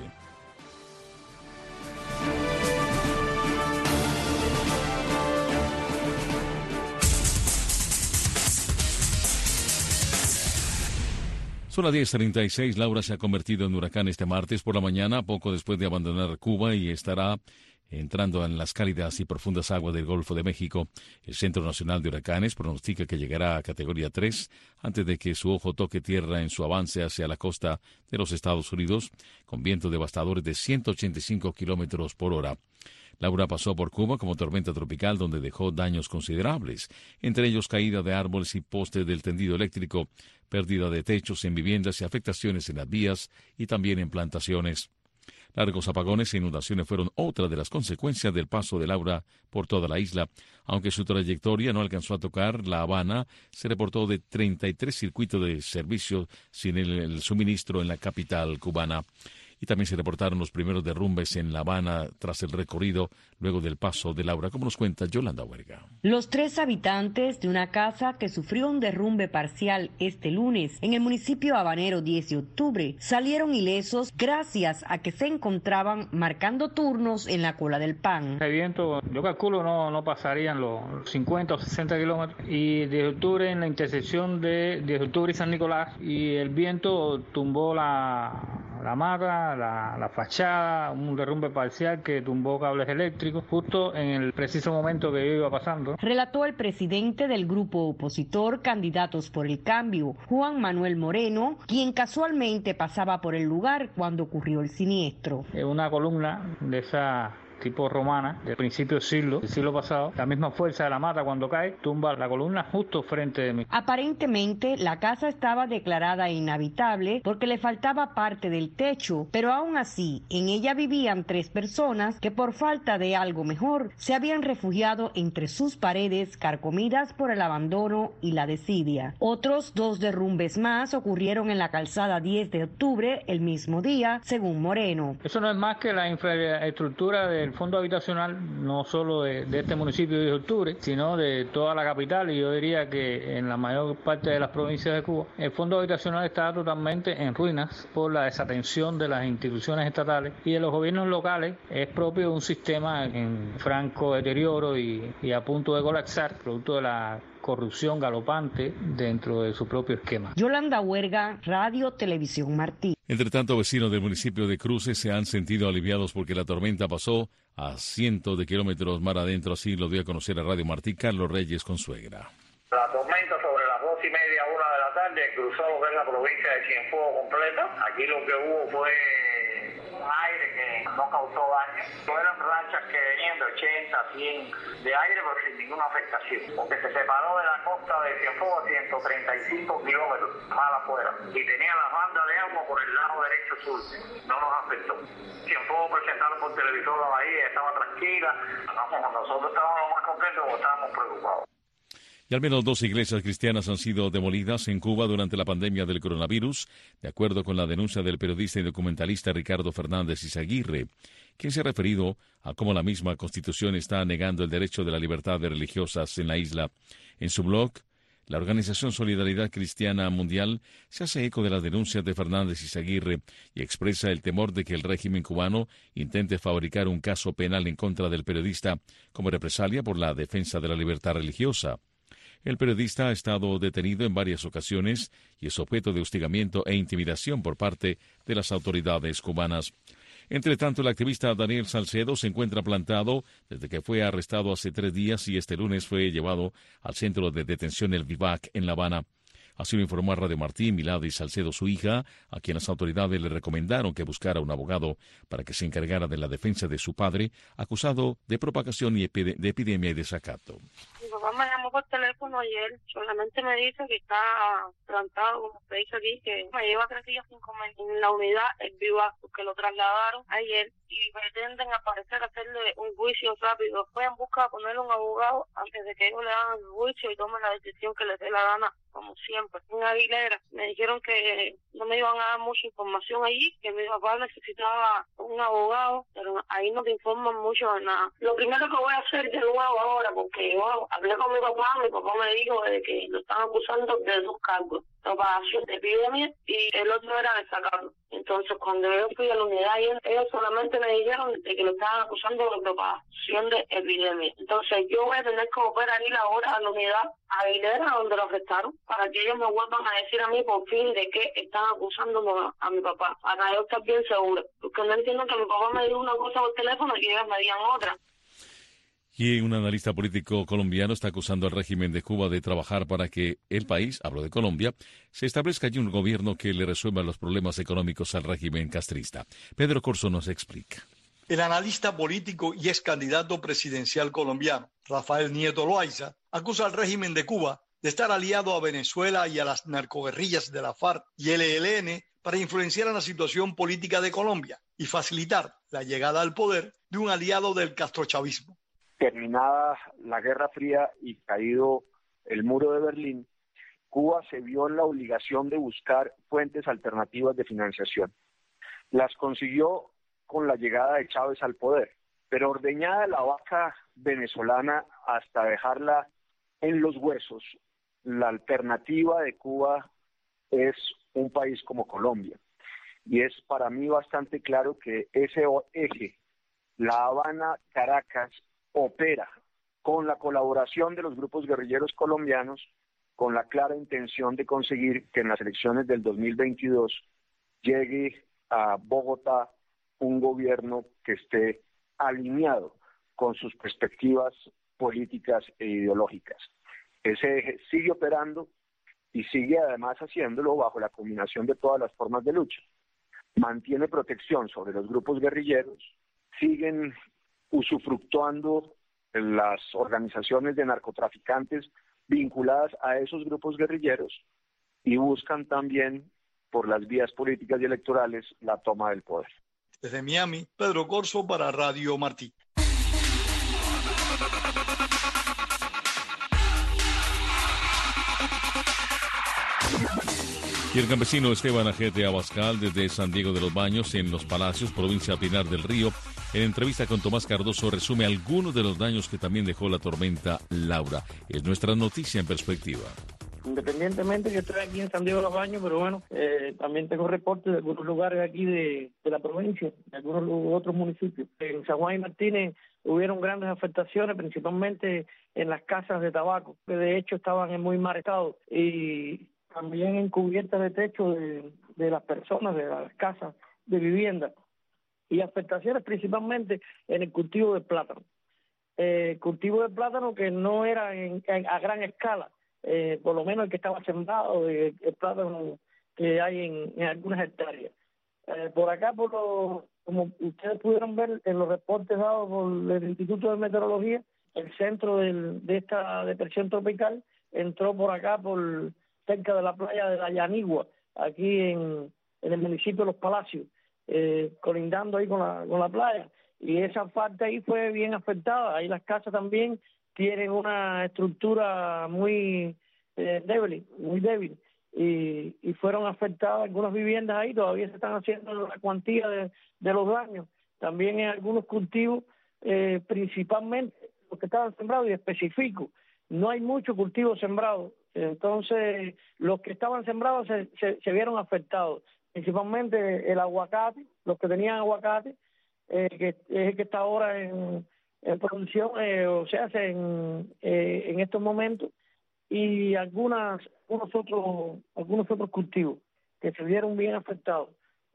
Son las 10:36. Laura se ha convertido en huracán este martes por la mañana, poco después de abandonar Cuba, y estará entrando en las cálidas y profundas aguas del Golfo de México. El Centro Nacional de Huracanes pronostica que llegará a categoría 3 antes de que su ojo toque tierra en su avance hacia la costa de los Estados Unidos, con vientos devastadores de 185 kilómetros por hora. Laura pasó por Cuba como tormenta tropical, donde dejó daños considerables, entre ellos caída de árboles y postes del tendido eléctrico, pérdida de techos en viviendas y afectaciones en las vías y también en plantaciones. Largos apagones e inundaciones fueron otra de las consecuencias del paso de Laura por toda la isla. Aunque su trayectoria no alcanzó a tocar La Habana, se reportó de 33 circuitos de servicio sin el suministro en la capital cubana. Y también se reportaron los primeros derrumbes en La Habana tras el recorrido luego del paso de Laura, como nos cuenta Yolanda Huerga. Los 3 habitantes de una casa que sufrió un derrumbe parcial este lunes en el municipio habanero 10 de octubre salieron ilesos gracias a que se encontraban marcando turnos en la cola del pan. El viento, yo calculo, no pasarían los 50 o 60 kilómetros. Y 10 de octubre en la intersección de 10 de octubre y San Nicolás, y el viento tumbó la mata, la fachada, un derrumbe parcial que tumbó cables eléctricos justo en el preciso momento que yo iba pasando. Relató el presidente del grupo opositor Candidatos por el Cambio, Juan Manuel Moreno, quien casualmente pasaba por el lugar cuando ocurrió el siniestro. Una columna de esa tipo romana, de principio del siglo pasado, la misma fuerza de la mata cuando cae, tumba la columna justo frente de mí. Aparentemente, la casa estaba declarada inhabitable porque le faltaba parte del techo, pero aún así, en ella vivían 3 personas que por falta de algo mejor, se habían refugiado entre sus paredes carcomidas por el abandono y la desidia. Otros 2 derrumbes más ocurrieron en la calzada 10 de octubre el mismo día, según Moreno. Eso no es más que la infraestructura del fondo habitacional, no solo de este municipio de octubre, sino de toda la capital, y yo diría que en la mayor parte de las provincias de Cuba. El fondo habitacional está totalmente en ruinas por la desatención de las instituciones estatales y de los gobiernos locales. Es propio de un sistema en franco deterioro y a punto de colapsar, producto de la corrupción galopante dentro de su propio esquema. Yolanda Huerga, Radio Televisión Martí. Entre tanto, vecinos del municipio de Cruces se han sentido aliviados porque la tormenta pasó a cientos de kilómetros mar adentro. Así lo dio a conocer a Radio Martí Carlos Reyes Consuegra. La tormenta sobre las 2:30, 1 de la tarde cruzó lo que es la provincia de Cienfuegos completa. Aquí lo que hubo fue un aire que no causó daño. Fueron rachas que venían de 80, 100 de aire, pero sin ninguna afectación. Porque se separó de la costa de Cienfuegos 135 kilómetros más afuera. Y tenía la banda de agua por el lado derecho sur. No nos afectó. Cienfuegos presentaron por televisor la bahía, estaba tranquila. Nosotros estábamos más contentos porque estábamos preocupados. Y al menos 2 iglesias cristianas han sido demolidas en Cuba durante la pandemia del coronavirus, de acuerdo con la denuncia del periodista y documentalista Ricardo Fernández Izaguirre, quien se ha referido a cómo la misma Constitución está negando el derecho de la libertad de religiosas en la isla. En su blog, la organización Solidaridad Cristiana Mundial se hace eco de las denuncias de Fernández Izaguirre y expresa el temor de que el régimen cubano intente fabricar un caso penal en contra del periodista como represalia por la defensa de la libertad religiosa. El periodista ha estado detenido en varias ocasiones y es objeto de hostigamiento e intimidación por parte de las autoridades cubanas. Entre tanto, el activista Daniel Salcedo se encuentra plantado desde que fue arrestado hace 3 días y este lunes fue llevado al centro de detención El Vivac en La Habana. Así lo informó a Radio Martí Milady Salcedo, su hija, a quien las autoridades le recomendaron que buscara un abogado para que se encargara de la defensa de su padre, acusado de propagación de epidemia y desacato. Mi papá me llamó por teléfono ayer, solamente me dice que está plantado, como se dice aquí, que me lleva 3 días sin comer en la unidad El Vivac, que lo trasladaron ayer y pretenden aparecer a hacerle un juicio rápido. Fue en busca de ponerle un abogado antes de que ellos le hagan el juicio y tomen la decisión que les dé la gana, como siempre. En Aguilera me dijeron que no me iban a dar mucha información allí, que mi papá necesitaba un abogado, pero ahí no te informan mucho de nada. Lo primero que voy a hacer de nuevo ahora, porque yo hablé con mi papá me dijo de que lo están acusando de 2 cargos, propagación de epidemia y el otro era desacato. Entonces, cuando yo fui a la unidad, ellos solamente me dijeron de que lo estaban acusando de propagación de epidemia. Entonces, yo voy a tener que volver a ir ahora a la unidad Aguilera, donde lo arrestaron, para que ellos me vuelvan a decir a mí por fin de qué están acusando a mi papá, para yo estar bien segura. Porque no entiendo que mi papá me diga una cosa por teléfono y ellos me digan otra. Y un analista político colombiano está acusando al régimen de Cuba de trabajar para que el país, hablo de Colombia, se establezca allí un gobierno que le resuelva los problemas económicos al régimen castrista. Pedro Corso nos explica. El analista político y ex candidato presidencial colombiano, Rafael Nieto Loaiza, acusa al régimen de Cuba de estar aliado a Venezuela y a las narcoguerrillas de la FARC y el ELN para influenciar en la situación política de Colombia y facilitar la llegada al poder de un aliado del castrochavismo. Terminada la Guerra Fría y caído el muro de Berlín, Cuba se vio en la obligación de buscar fuentes alternativas de financiación. Las consiguió con la llegada de Chávez al poder, pero ordeñada la vaca venezolana hasta dejarla en los huesos, la alternativa de Cuba es un país como Colombia. Y es para mí bastante claro que ese eje, La Habana-Caracas, opera con la colaboración de los grupos guerrilleros colombianos, con la clara intención de conseguir que en las elecciones del 2022 llegue a Bogotá un gobierno que esté alineado con sus perspectivas políticas e ideológicas. Ese eje sigue operando y sigue además haciéndolo bajo la combinación de todas las formas de lucha. Mantiene protección sobre los grupos guerrilleros, siguen usufructuando las organizaciones de narcotraficantes vinculadas a esos grupos guerrilleros y buscan también, por las vías políticas y electorales, la toma del poder. Desde Miami, Pedro Corso para Radio Martí. Y el campesino Esteban Ajete Abascal, desde San Diego de los Baños, en Los Palacios, provincia Pinar del Río, en entrevista con Tomás Cardoso, resume algunos de los daños que también dejó la tormenta Laura. Es nuestra noticia en perspectiva. independientemente que estoy aquí en San Diego de los Baños, pero bueno, también tengo reportes de algunos lugares aquí de la provincia, de algunos otros municipios. En San Juan y Martínez hubieron grandes afectaciones, principalmente en las casas de tabaco, que de hecho estaban en muy mal estado, y también en cubiertas de techo de las personas, de las casas de vivienda, y afectaciones principalmente en el cultivo de plátano. Cultivo de plátano que no era a gran escala, por lo menos el que estaba sembrado, el plátano que hay en algunas hectáreas. Por acá, como ustedes pudieron ver en los reportes dados por el Instituto de Meteorología, el centro de esta depresión tropical entró por acá, por cerca de la playa de la Yanigua, aquí en el municipio de Los Palacios, colindando ahí con la playa. Y esa parte ahí fue bien afectada. Ahí las casas también tienen una estructura muy débil, y fueron afectadas algunas viviendas ahí. Todavía se están haciendo la cuantía de los daños. También en algunos cultivos, principalmente los que estaban sembrados, y especifico, no hay mucho cultivo sembrado. Entonces, los que estaban sembrados se vieron afectados, principalmente el aguacate, los que tenían aguacate, que es el que está ahora en producción, o se hace en estos momentos, y algunos otros cultivos que se vieron bien afectados.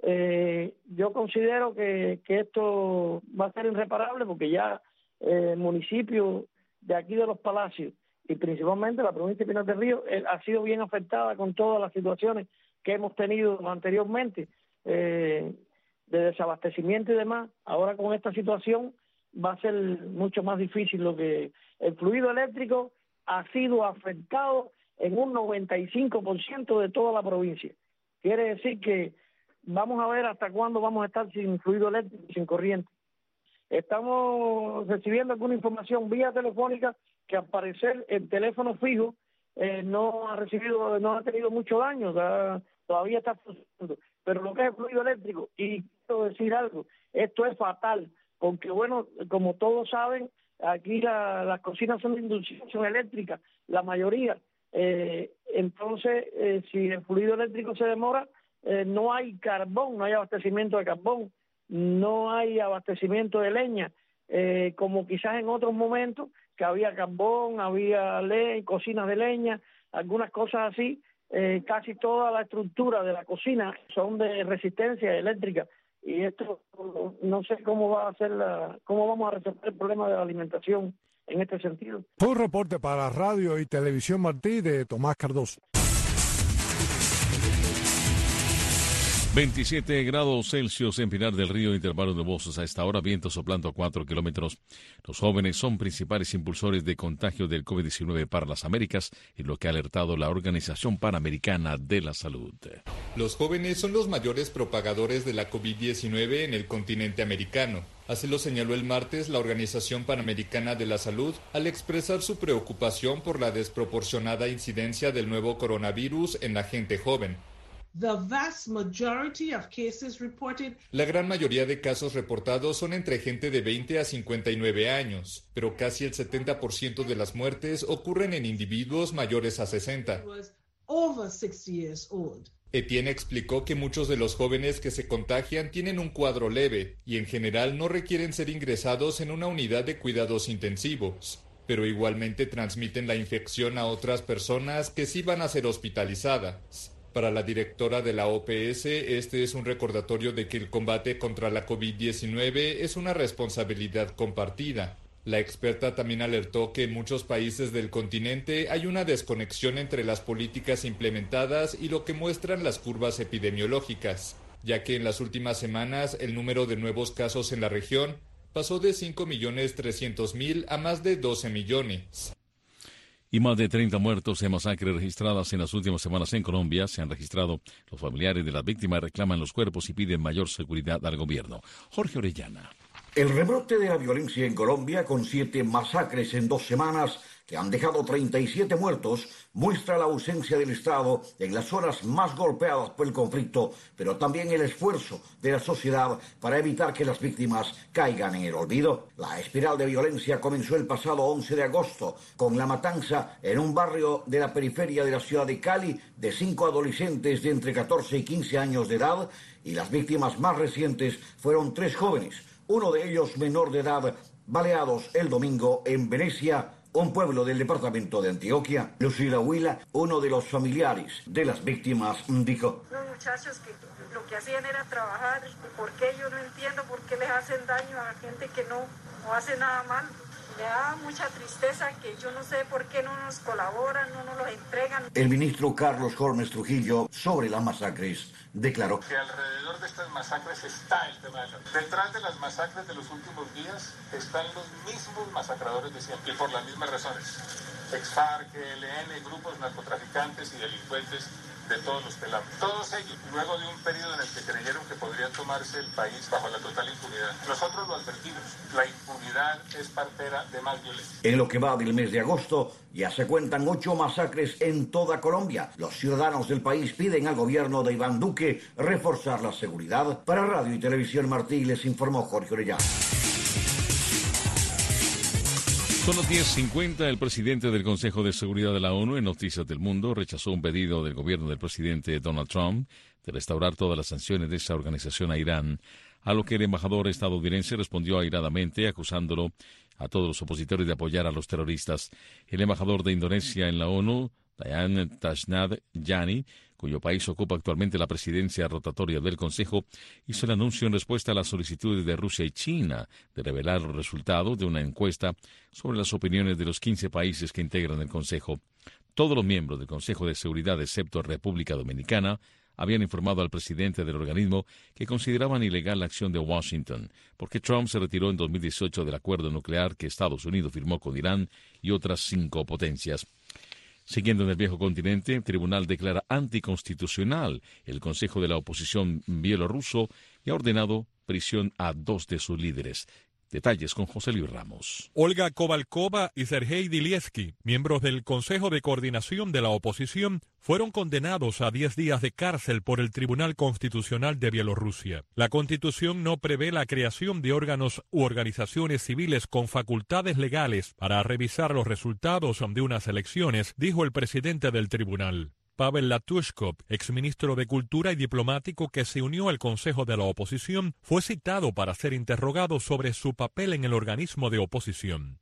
Yo considero que esto va a ser irreparable, porque ya el municipio de aquí de Los Palacios y principalmente la provincia de Pinar del Río ha sido bien afectada con todas las situaciones que hemos tenido anteriormente, de desabastecimiento y demás. Ahora con esta situación va a ser mucho más difícil. Lo que el fluido eléctrico ha sido afectado en un 95% de toda la provincia. Quiere decir que vamos a ver hasta cuándo vamos a estar sin fluido eléctrico, sin corriente. Estamos recibiendo alguna información vía telefónica que al parecer el teléfono fijo no ha tenido mucho daño, todavía está funcionando. Pero lo que es el fluido eléctrico, y quiero decir algo, esto es fatal, porque bueno, como todos saben, aquí las cocinas son de inducción eléctrica, la mayoría. Entonces, si el fluido eléctrico se demora, no hay carbón, no hay abastecimiento de carbón, no hay abastecimiento de leña, como quizás en otros momentos, que había carbón, había cocinas de leña, algunas cosas así. Casi toda la estructura de la cocina son de resistencia eléctrica, y esto no sé cómo vamos a resolver el problema de la alimentación en este sentido. Fue un reporte para Radio y Televisión Martí de Tomás Cardoso. 27 grados Celsius en Pinar del Río, intervalos nubosos a esta hora, viento soplando a 4 kilómetros. Los jóvenes son principales impulsores de contagio del COVID-19 para las Américas, y lo que ha alertado la Organización Panamericana de la Salud. Los jóvenes son los mayores propagadores de la COVID-19 en el continente americano. Así lo señaló el martes la Organización Panamericana de la Salud al expresar su preocupación por la desproporcionada incidencia del nuevo coronavirus en la gente joven. La gran mayoría de casos reportados son entre gente de 20 a 59 años, pero casi el 70% de las muertes ocurren en individuos mayores a 60. Etienne explicó que muchos de los jóvenes que se contagian tienen un cuadro leve y en general no requieren ser ingresados en una unidad de cuidados intensivos, pero igualmente transmiten la infección a otras personas que sí van a ser hospitalizadas. Para la directora de la OPS, este es un recordatorio de que el combate contra la COVID-19 es una responsabilidad compartida. La experta también alertó que en muchos países del continente hay una desconexión entre las políticas implementadas y lo que muestran las curvas epidemiológicas, ya que en las últimas semanas el número de nuevos casos en la región pasó de 5.300.000 a más de 12 millones. Y más de 30 muertos en masacres registradas en las últimas semanas en Colombia se han registrado. Los familiares de las víctimas reclaman los cuerpos y piden mayor seguridad al gobierno. Jorge Orellana. El rebrote de la violencia en Colombia, con 7 masacres en 2 semanas, que han dejado 37 muertos, muestra la ausencia del Estado en las zonas más golpeadas por el conflicto, pero también el esfuerzo de la sociedad para evitar que las víctimas caigan en el olvido. La espiral de violencia comenzó el pasado 11 de agosto, con la matanza en un barrio de la periferia de la ciudad de Cali de 5 adolescentes de entre 14 y 15 años de edad, y las víctimas más recientes fueron 3 jóvenes, uno de ellos menor de edad, baleados el domingo en Venecia, un pueblo del departamento de Antioquia. Lucila Huila, uno de los familiares de las víctimas, dijo: los muchachos que lo que hacían era trabajar, ¿por qué? Yo no entiendo por qué les hacen daño a gente que no hace nada mal. Me da mucha tristeza que yo no sé por qué no nos colaboran, no nos los entregan. El ministro Carlos Holmes Trujillo, sobre las masacres, declaró que alrededor de estas masacres está el tema de la... Detrás de las masacres de los últimos días están los mismos masacradores de siempre, y por las mismas razones. Ex-FARC, ELN, grupos narcotraficantes y delincuentes de todos los pelados. Todos ellos, luego de un periodo en el que creyeron que podría tomarse el país bajo la total impunidad. Nosotros lo advertimos, la impunidad es partera de más violencia. En lo que va del mes de agosto, ya se cuentan 8 masacres en toda Colombia. Los ciudadanos del país piden al gobierno de Iván Duque reforzar la seguridad. Para Radio y Televisión Martí les informó Jorge Orellana. Son las 10:50. El presidente del Consejo de Seguridad de la ONU, en Noticias del Mundo, rechazó un pedido del gobierno del presidente Donald Trump de restaurar todas las sanciones de esa organización a Irán, a lo que el embajador estadounidense respondió airadamente, acusándolo a todos los opositores de apoyar a los terroristas. El embajador de Indonesia en la ONU, Dayan Tasnad Yani, cuyo país ocupa actualmente la presidencia rotatoria del Consejo, hizo el anuncio en respuesta a las solicitudes de Rusia y China de revelar los resultados de una encuesta sobre las opiniones de los 15 países que integran el Consejo. Todos los miembros del Consejo de Seguridad, excepto República Dominicana, habían informado al presidente del organismo que consideraban ilegal la acción de Washington, porque Trump se retiró en 2018 del acuerdo nuclear que Estados Unidos firmó con Irán y otras 5 potencias. Siguiendo en el viejo continente, el tribunal declara anticonstitucional el Consejo de la Oposición bielorruso y ha ordenado prisión a 2 de sus líderes. Detalles con José Luis Ramos. Olga Kovalkova y Sergei Dilevsky, miembros del Consejo de Coordinación de la Oposición, fueron condenados a 10 días de cárcel por el Tribunal Constitucional de Bielorrusia. La Constitución no prevé la creación de órganos u organizaciones civiles con facultades legales para revisar los resultados de unas elecciones, dijo el presidente del tribunal. Pavel Latushkov, exministro de Cultura y diplomático que se unió al Consejo de la Oposición, fue citado para ser interrogado sobre su papel en el organismo de oposición.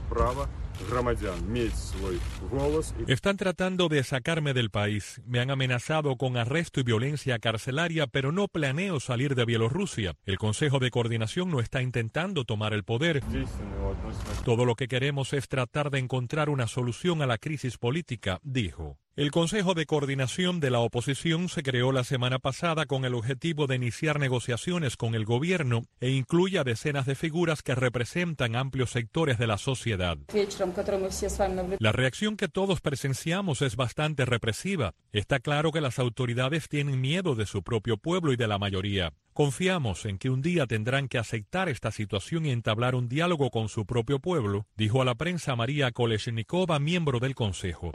Están tratando de sacarme del país. Me han amenazado con arresto y violencia carcelaria, pero no planeo salir de Bielorrusia. El Consejo de Coordinación no está intentando tomar el poder. Todo lo que queremos es tratar de encontrar una solución a la crisis política, dijo. El Consejo de Coordinación de la Oposición se creó la semana pasada con el objetivo de iniciar negociaciones con el gobierno e incluye a decenas de figuras que representan amplios sectores de la sociedad. La reacción que todos presenciamos es bastante represiva. Está claro que las autoridades tienen miedo de su propio pueblo y de la mayoría. Confiamos en que un día tendrán que aceptar esta situación y entablar un diálogo con su propio pueblo, dijo a la prensa María Kolesnikova, miembro del Consejo.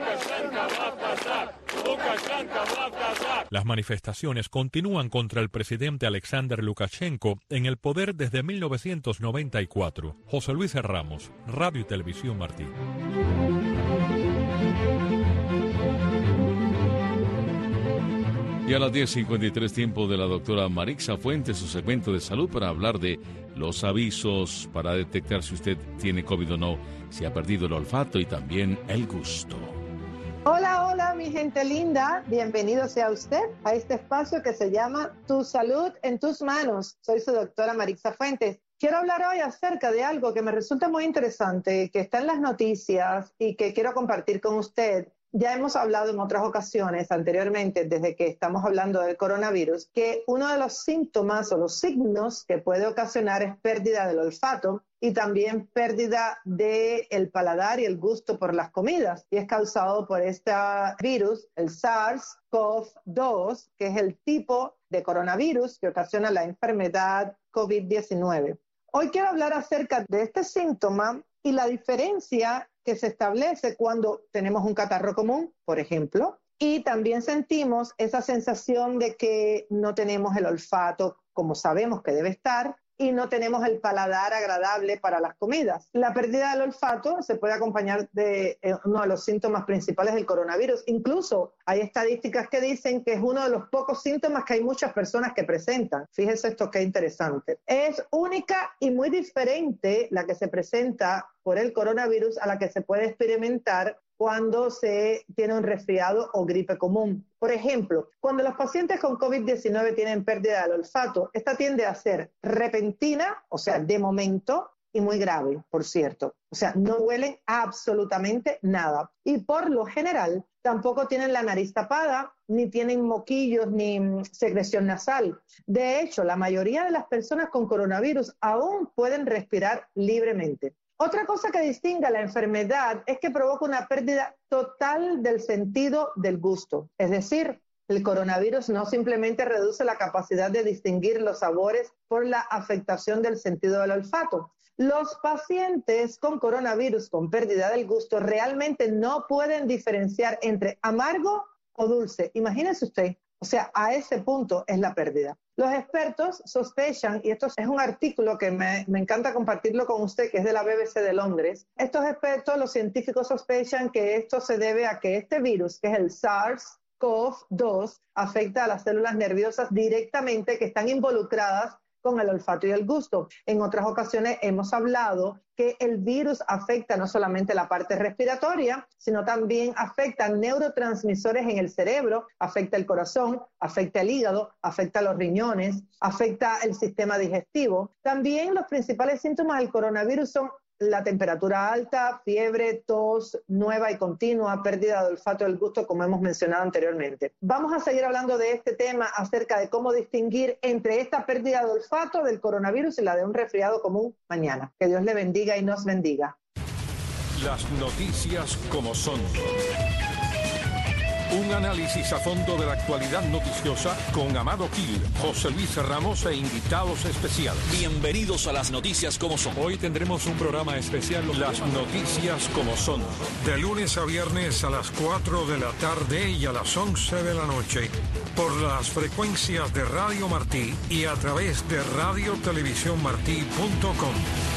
Las manifestaciones continúan contra el presidente Alexander Lukashenko en el poder desde 1994. José Luis Ramos, Radio y Televisión Martí. Y a las 10:53, tiempo de la doctora Marixa Fuentes, su segmento de salud para hablar de los avisos para detectar si usted tiene COVID o no, si ha perdido el olfato y también el gusto. Hola, hola, mi gente linda. Bienvenido sea usted a este espacio que se llama Tu Salud en Tus Manos. Soy su doctora Marixa Fuentes. Quiero hablar hoy acerca de algo que me resulta muy interesante, que está en las noticias y que quiero compartir con usted. Ya hemos hablado en otras ocasiones anteriormente, desde que estamos hablando del coronavirus, que uno de los síntomas o los signos que puede ocasionar es pérdida del olfato y también pérdida del paladar y el gusto por las comidas. Y es causado por este virus, el SARS-CoV-2, que es el tipo de coronavirus que ocasiona la enfermedad COVID-19. Hoy quiero hablar acerca de este síntoma y la diferencia que se establece cuando tenemos un catarro común, por ejemplo, y también sentimos esa sensación de que no tenemos el olfato como sabemos que debe estar, y no tenemos el paladar agradable para las comidas. La pérdida del olfato se puede acompañar de uno de los síntomas principales del coronavirus. Incluso hay estadísticas que dicen que es uno de los pocos síntomas que hay muchas personas que presentan. Fíjese esto qué interesante. Es única y muy diferente la que se presenta por el coronavirus a la que se puede experimentar cuando se tiene un resfriado o gripe común. Por ejemplo, cuando los pacientes con COVID-19 tienen pérdida del olfato, esta tiende a ser repentina, o sea, de momento, y muy grave, por cierto. O sea, no huelen absolutamente nada. Y por lo general, tampoco tienen la nariz tapada, ni tienen moquillos, ni secreción nasal. De hecho, la mayoría de las personas con coronavirus aún pueden respirar libremente. Otra cosa que distingue a la enfermedad es que provoca una pérdida total del sentido del gusto. Es decir, el coronavirus no simplemente reduce la capacidad de distinguir los sabores por la afectación del sentido del olfato. Los pacientes con coronavirus con pérdida del gusto realmente no pueden diferenciar entre amargo o dulce. Imagínese usted, o sea, a ese punto es la pérdida. Los expertos sospechan, y esto es un artículo que me encanta compartirlo con usted, que es de la BBC de Londres. Estos expertos, los científicos sospechan que esto se debe a que este virus, que es el SARS-CoV-2, afecta a las células nerviosas directamente que están involucradas con el olfato y el gusto. En otras ocasiones hemos hablado que el virus afecta no solamente la parte respiratoria, sino también afecta neurotransmisores en el cerebro, afecta el corazón, afecta el hígado, afecta los riñones, afecta el sistema digestivo. También los principales síntomas del coronavirus son la temperatura alta, fiebre, tos nueva y continua, pérdida de olfato del gusto, como hemos mencionado anteriormente. Vamos a seguir hablando de este tema acerca de cómo distinguir entre esta pérdida de olfato del coronavirus y la de un resfriado común mañana. Que Dios le bendiga y nos bendiga. Las noticias como son. Un análisis a fondo de la actualidad noticiosa con Amado Gil, José Luis Ramos e invitados especiales. Bienvenidos a las noticias como son. Hoy tendremos un programa especial. Las noticias como son. De lunes a viernes a las 4 de la tarde y a las 11 de la noche. Por las frecuencias de Radio Martí y a través de radiotelevisiónmartí.com.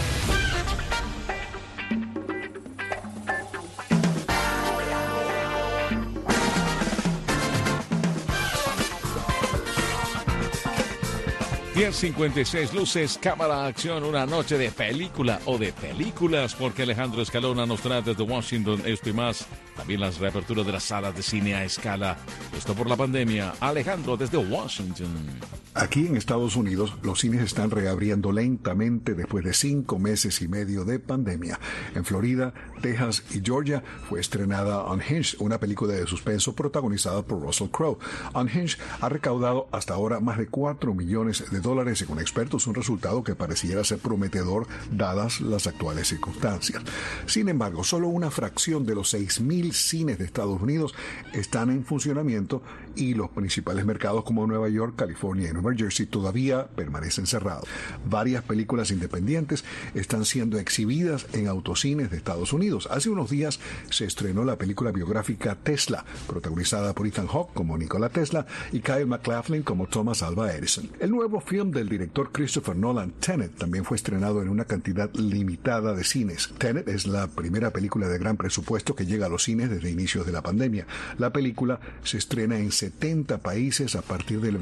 10:56, luces, cámara, acción, una noche de película o de películas, porque Alejandro Escalona nos trae desde Washington esto y más. También las reaperturas de las salas de cine a escala. Esto por la pandemia. Alejandro, desde Washington. Aquí en Estados Unidos, los cines están reabriendo lentamente después de 5 meses y medio de pandemia. En Florida, Texas y Georgia fue estrenada Unhinged, una película de suspenso protagonizada por Russell Crowe. Unhinged ha recaudado hasta ahora más de $4 millones, según expertos, un resultado que pareciera ser prometedor dadas las actuales circunstancias. Sin embargo, solo una fracción de los 6.000 cines de Estados Unidos están en funcionamiento y los principales mercados como Nueva York, California y Nueva Jersey todavía permanecen cerrados. Varias películas independientes están siendo exhibidas en autocines de Estados Unidos. Hace unos días se estrenó la película biográfica Tesla, protagonizada por Ethan Hawke como Nikola Tesla y Kyle MacLachlan como Thomas Alva Edison. El nuevo film del director Christopher Nolan, Tenet, también fue estrenado en una cantidad limitada de cines. Tenet es la primera película de gran presupuesto que llega a los cines desde inicios de la pandemia. La película se estrena en 70 países a partir del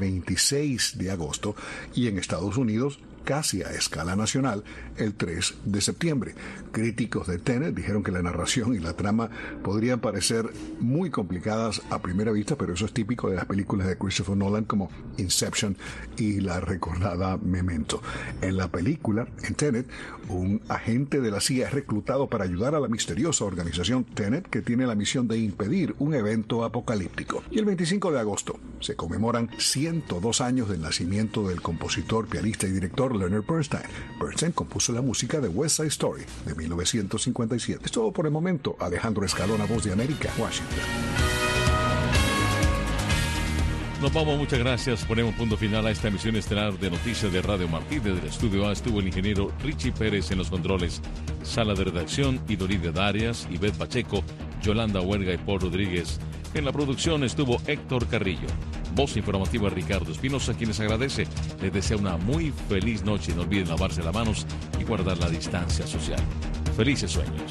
26 de agosto y en Estados Unidos casi a escala nacional el 3 de septiembre. Críticos de Tenet dijeron que la narración y la trama podrían parecer muy complicadas a primera vista, pero eso es típico de las películas de Christopher Nolan como Inception y la recordada Memento. En la película, en Tenet, un agente de la CIA es reclutado para ayudar a la misteriosa organización Tenet, que tiene la misión de impedir un evento apocalíptico. Y el 25 de agosto se conmemoran 102 años del nacimiento del compositor, pianista y director Leonard Bernstein. Bernstein compuso la música de West Side Story de 1957. Es todo por el momento. Alejandro Escalona, Voz de América, Washington. Nos vamos, muchas gracias. Ponemos punto final a esta emisión estelar de Noticias de Radio Martí. Desde el estudio A estuvo el ingeniero Richie Pérez en los controles. Sala de redacción, Idolide Darias, Ivette Pacheco, Yolanda Huerga y Paul Rodríguez. En la producción estuvo Héctor Carrillo. Voz informativa Ricardo Espinosa, quien les agradece. Les desea una muy feliz noche. No olviden lavarse las manos y guardar la distancia social. Felices sueños.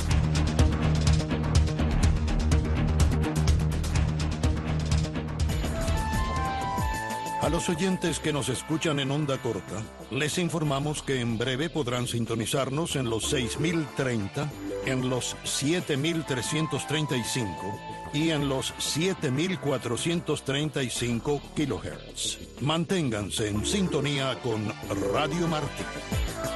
A los oyentes que nos escuchan en onda corta, les informamos que en breve podrán sintonizarnos en los 6030, en los 7335 y en los 7435 kHz. Manténganse en sintonía con Radio Martí.